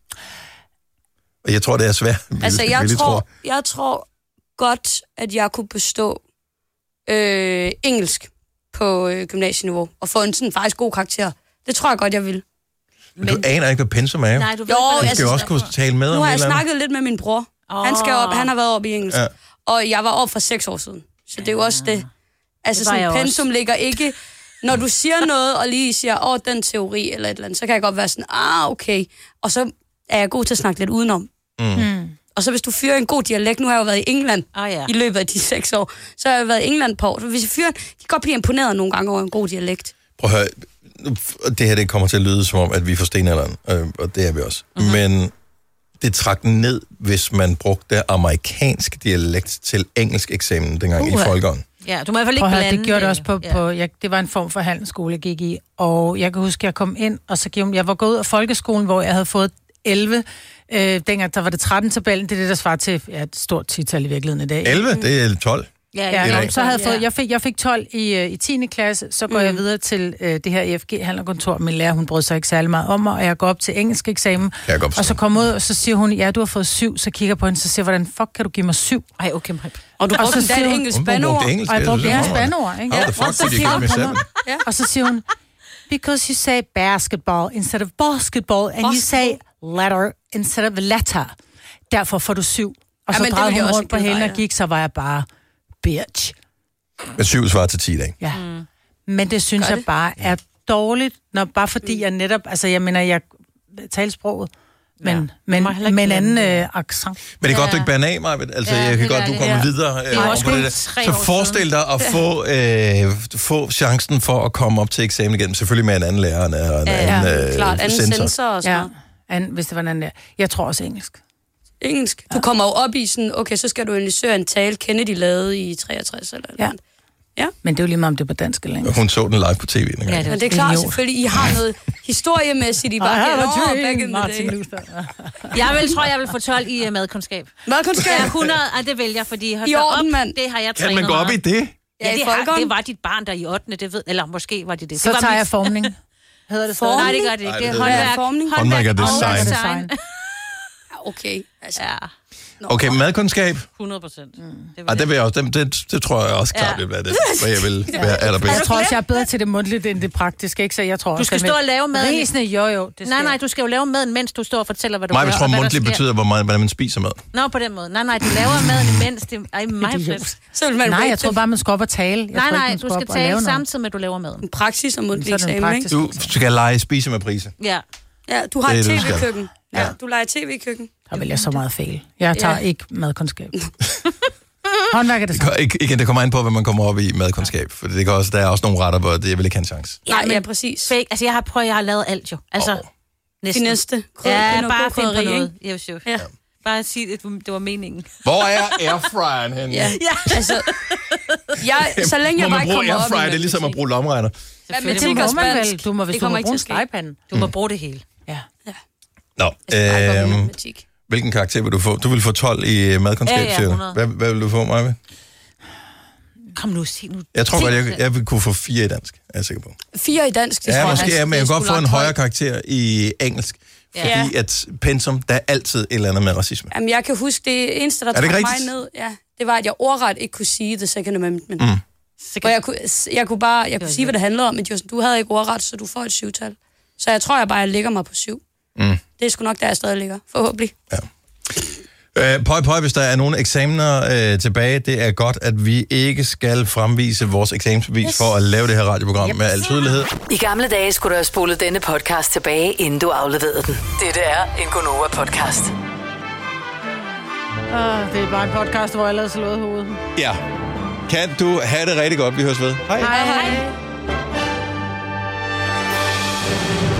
Og jeg tror, det er svært. vil- Altså, jeg vil I tror, tro. jeg tror godt, at jeg kunne bestå øh, engelsk på øh, gymnasieniveau, og få en sådan faktisk god karakter. Det tror jeg godt, jeg vil. Men du aner ikke, hvad pensum er. Nej, du ved, Jo, hvad Du det skal jo er. også kunne tale med Nu om har et jeg eller andet. snakket lidt med min bror. Oh. Han, skal op, han har været oppe i engelsk. Ja. Ja. Og jeg var op for seks år siden. Så det er jo også det. Altså, Det var jeg sådan, også. pensum ligger ikke... Når du siger noget, og lige siger, åh, den teori, eller et eller andet, så kan jeg godt være sådan, ah, okay. Og så er jeg god til at snakke lidt udenom. Mm. Og så hvis du fyrer en god dialekt, nu har jeg jo været i England Ah, ja. i løbet af de seks år, så har jeg været i England på år. Så hvis jeg fyrer, de kan godt blive imponeret nogle gange over en god dialekt. Prøv at høre, nu- det her det kommer til at lyde som om, at vi får stenalderen, øh, og det er vi også. Mhm. Mm-hmm. Men det trak ned, hvis man brugte amerikansk dialekt til engelsk eksamen dengang uh, i Uha. folkeånden. Ja, du må i hvert fald ikke Prøv at høre, blande det gjorde det også på, Ja. på jeg, det var en form for handelsskole, jeg gik i, og jeg kan huske, at jeg kom ind, og så gik jeg var gået ud af folkeskolen, hvor jeg havde fået elleve, øh, dengang der var det tretten-tabellen, det er det, der svarer til ja, et stort tital i virkeligheden i dag. elleve, det er tolv. Ja, Ja, Det er ja, det. så havde jeg fået, jeg fik, jeg fik tolv i, øh, i tiende klasse, så går mm. jeg videre til øh, det her E F G-handlerkontor. Min lærer, hun brød sig ikke særlig meget om mig, og jeg går op til engelsk eksamen. Kan jeg godt Og så forstå. kommer ud, og så siger hun, ja, du har fået syv, så kigger jeg på hende, så siger jeg, hvordan fuck kan du give mig syv? Ej, okay, Mike. Og du Og brugte så endda siger et hun- engelsk Hun brugte bandord. engelsk, Og jeg det brugte synes engelsk jeg er bandord, ikke? How the fuck Og så did you kigger give me hun på seven? mig, og så siger hun, because you say basketball instead of basketball, and you say letter instead of letter. Derfor får du syv. Og Ja, så men det drejede ville jeg hun også rundt på give dig, hende og ja. gik, så var jeg bare bitch. Men syv svarer til ti dage. Ja. Mm. Men det synes Gør jeg det? bare er dårligt, når, bare fordi jeg netop, altså jeg mener, jeg taler sproget, men, Ja. ja. Man må men, heller ikke men en anden blande det. øh, accent. Men det er godt, du Ja. ikke bærer af mig. Altså, Ja, jeg kan det godt, er du det. kommer Ja. videre Det er øh, også på kun det der. tre Så år forestil dig at få, øh, få chancen for at komme op til eksamen igen. Selvfølgelig med en anden lærer og en Ja, anden ja, øh, klart. Anden sensor. sensor og sådan Ja, noget. an, hvis det var en anden der. Jeg tror også engelsk. Engelsk. Du kommer jo op i sådan, okay, så skal du analysere en tale, Kennedy lavede i treogtres eller Ja. noget. Ja. Men det er jo lige meget, om det er på dansk eller engelsk. Hun så den live på tv den gang. Ja, det Men det er klart, Idiot. selvfølgelig, I har noget historiemæssigt, I bare I kan have a over dream, back in the Martin day. Luther. Jeg vil, tror, jeg vil få tolv i uh, madkundskab. Madkundskab. Ja, hundrede, ej, det vil jeg, fordi hold I da orden, op, mand. det har jeg Kan trænet man gå op i meget. det? Ja, Ja, i det, har, folkeånden. det var dit barn, der i ottende, det ved, eller måske var det det. Så det var tager mit- jeg formning. Hedder det Formning? Nej, det gør det ikke. Nej, Det er det hedder det. håndværk. Formning? Håndværk og og design. Design. Ja, okay. Altså, Ja, Okay, madkundskab. hundrede procent. Mm. Det Og det, vil jeg også, det, det, det tror jeg også klart, Ja. det bliver det, hvad jeg vil være allerbedst. Jeg tror også, jeg er bedre til det mundtligt end det praktiske, ikke? Så jeg tror Du skal også, stå og lave maden. Risene, jo jo. Det skal Nej, nej, jeg. du skal jo lave maden, mens du står og fortæller, hvad du Mig, gør. jeg tror, og hvad der mundtligt sker. betyder, hvor meget, hvordan man spiser mad. Nå, på den måde. Nej, nej, du laver maden imens. Det... Ej, mig Idiot. så vil man Nej, rate jeg tror det. bare, man skal op og tale. Jeg Nej, tror ikke, nej, man du op skal og lave tale noget. samtidig med, at du laver maden. Praksis og mundtlig Så er det en eksamen, ikke? praktisk. Du skal lege spise med priser. Ja. Ja, du har Det er et det, du skal. tv-køkken. Ja, Ja. du leger tv-køkken. Der vil jeg så meget fejl. Jeg tager Ja. ikke madkundskab. Håndværk er det Det samme. kan- ikke- Igen, det kommer an på, hvad man kommer op i madkundskab. For det kan også, der er også nogle retter, hvor det, jeg vil ikke have en chance. Nej, men ja, præcis. Fake. Altså, jeg har prøvet, jeg har lavet alt jo. Altså, Åh. næsten. De næste. Krydder, Ja, noget bare god find på krydderi, noget. ikke? Yes, yes. Ja. Bare sige, at det var meningen. Hvor er airfryeren henne? Ja, altså, jeg, så længe Må jeg bare man ikke bruge kommer op i airfryer? Det er ligesom at matematik. bruge lomregner. Matematik Det må og man spansk, vel. Du må, hvis det du kommer må ikke bruge en til at ske. stegepande. Du må bruge det hele. Ja. Nå, Jeg skal bare gå med øhm, matematik. hvilken karakter vil du få? Du vil få tolv i madkundskab, Ja, ja, siger du. hundrede. Hvad, hvad vil du få, Maja? Kom nu, sig nu. Jeg tror Sig godt, det. jeg, jeg vil kunne få fire i dansk, er jeg sikker på. Fire i dansk, det Ja, tror måske, jeg. ja, men jeg det kan er godt sgu få en lagt højere højt. karakter i engelsk. Ja. Fordi at pensum, der er altid et eller andet med racisme. Jamen, jeg kan huske, det eneste, der Er det trak ikke mig rigtigt? ned, ja, det var, at jeg ordret ikke kunne sige The Second Amendment. Mm. For jeg kunne, jeg kunne bare, jeg kunne sige, hvad det handlede om, men de var sådan, du havde ikke ordret, så du får et syvtal. Så jeg tror, jeg bare, jeg ligger mig på syv. Mm. Det er sgu nok, der jeg stadig ligger, forhåbentlig. Øh, pøj, pøj, hvis der er nogle eksamener øh, tilbage, det er godt, at vi ikke skal fremvise vores eksamensbevis yes. for at lave det her radioprogram yep. med al tydelighed. I gamle dage skulle du have spolet denne podcast tilbage, inden du afleverede den. Dette er en Gonova-podcast. Ah, det er bare en podcast, hvor jeg lavede slået hovedet. Ja. Kan du have det rigtig godt? Vi høres ved. Hej. Hej, hej. det.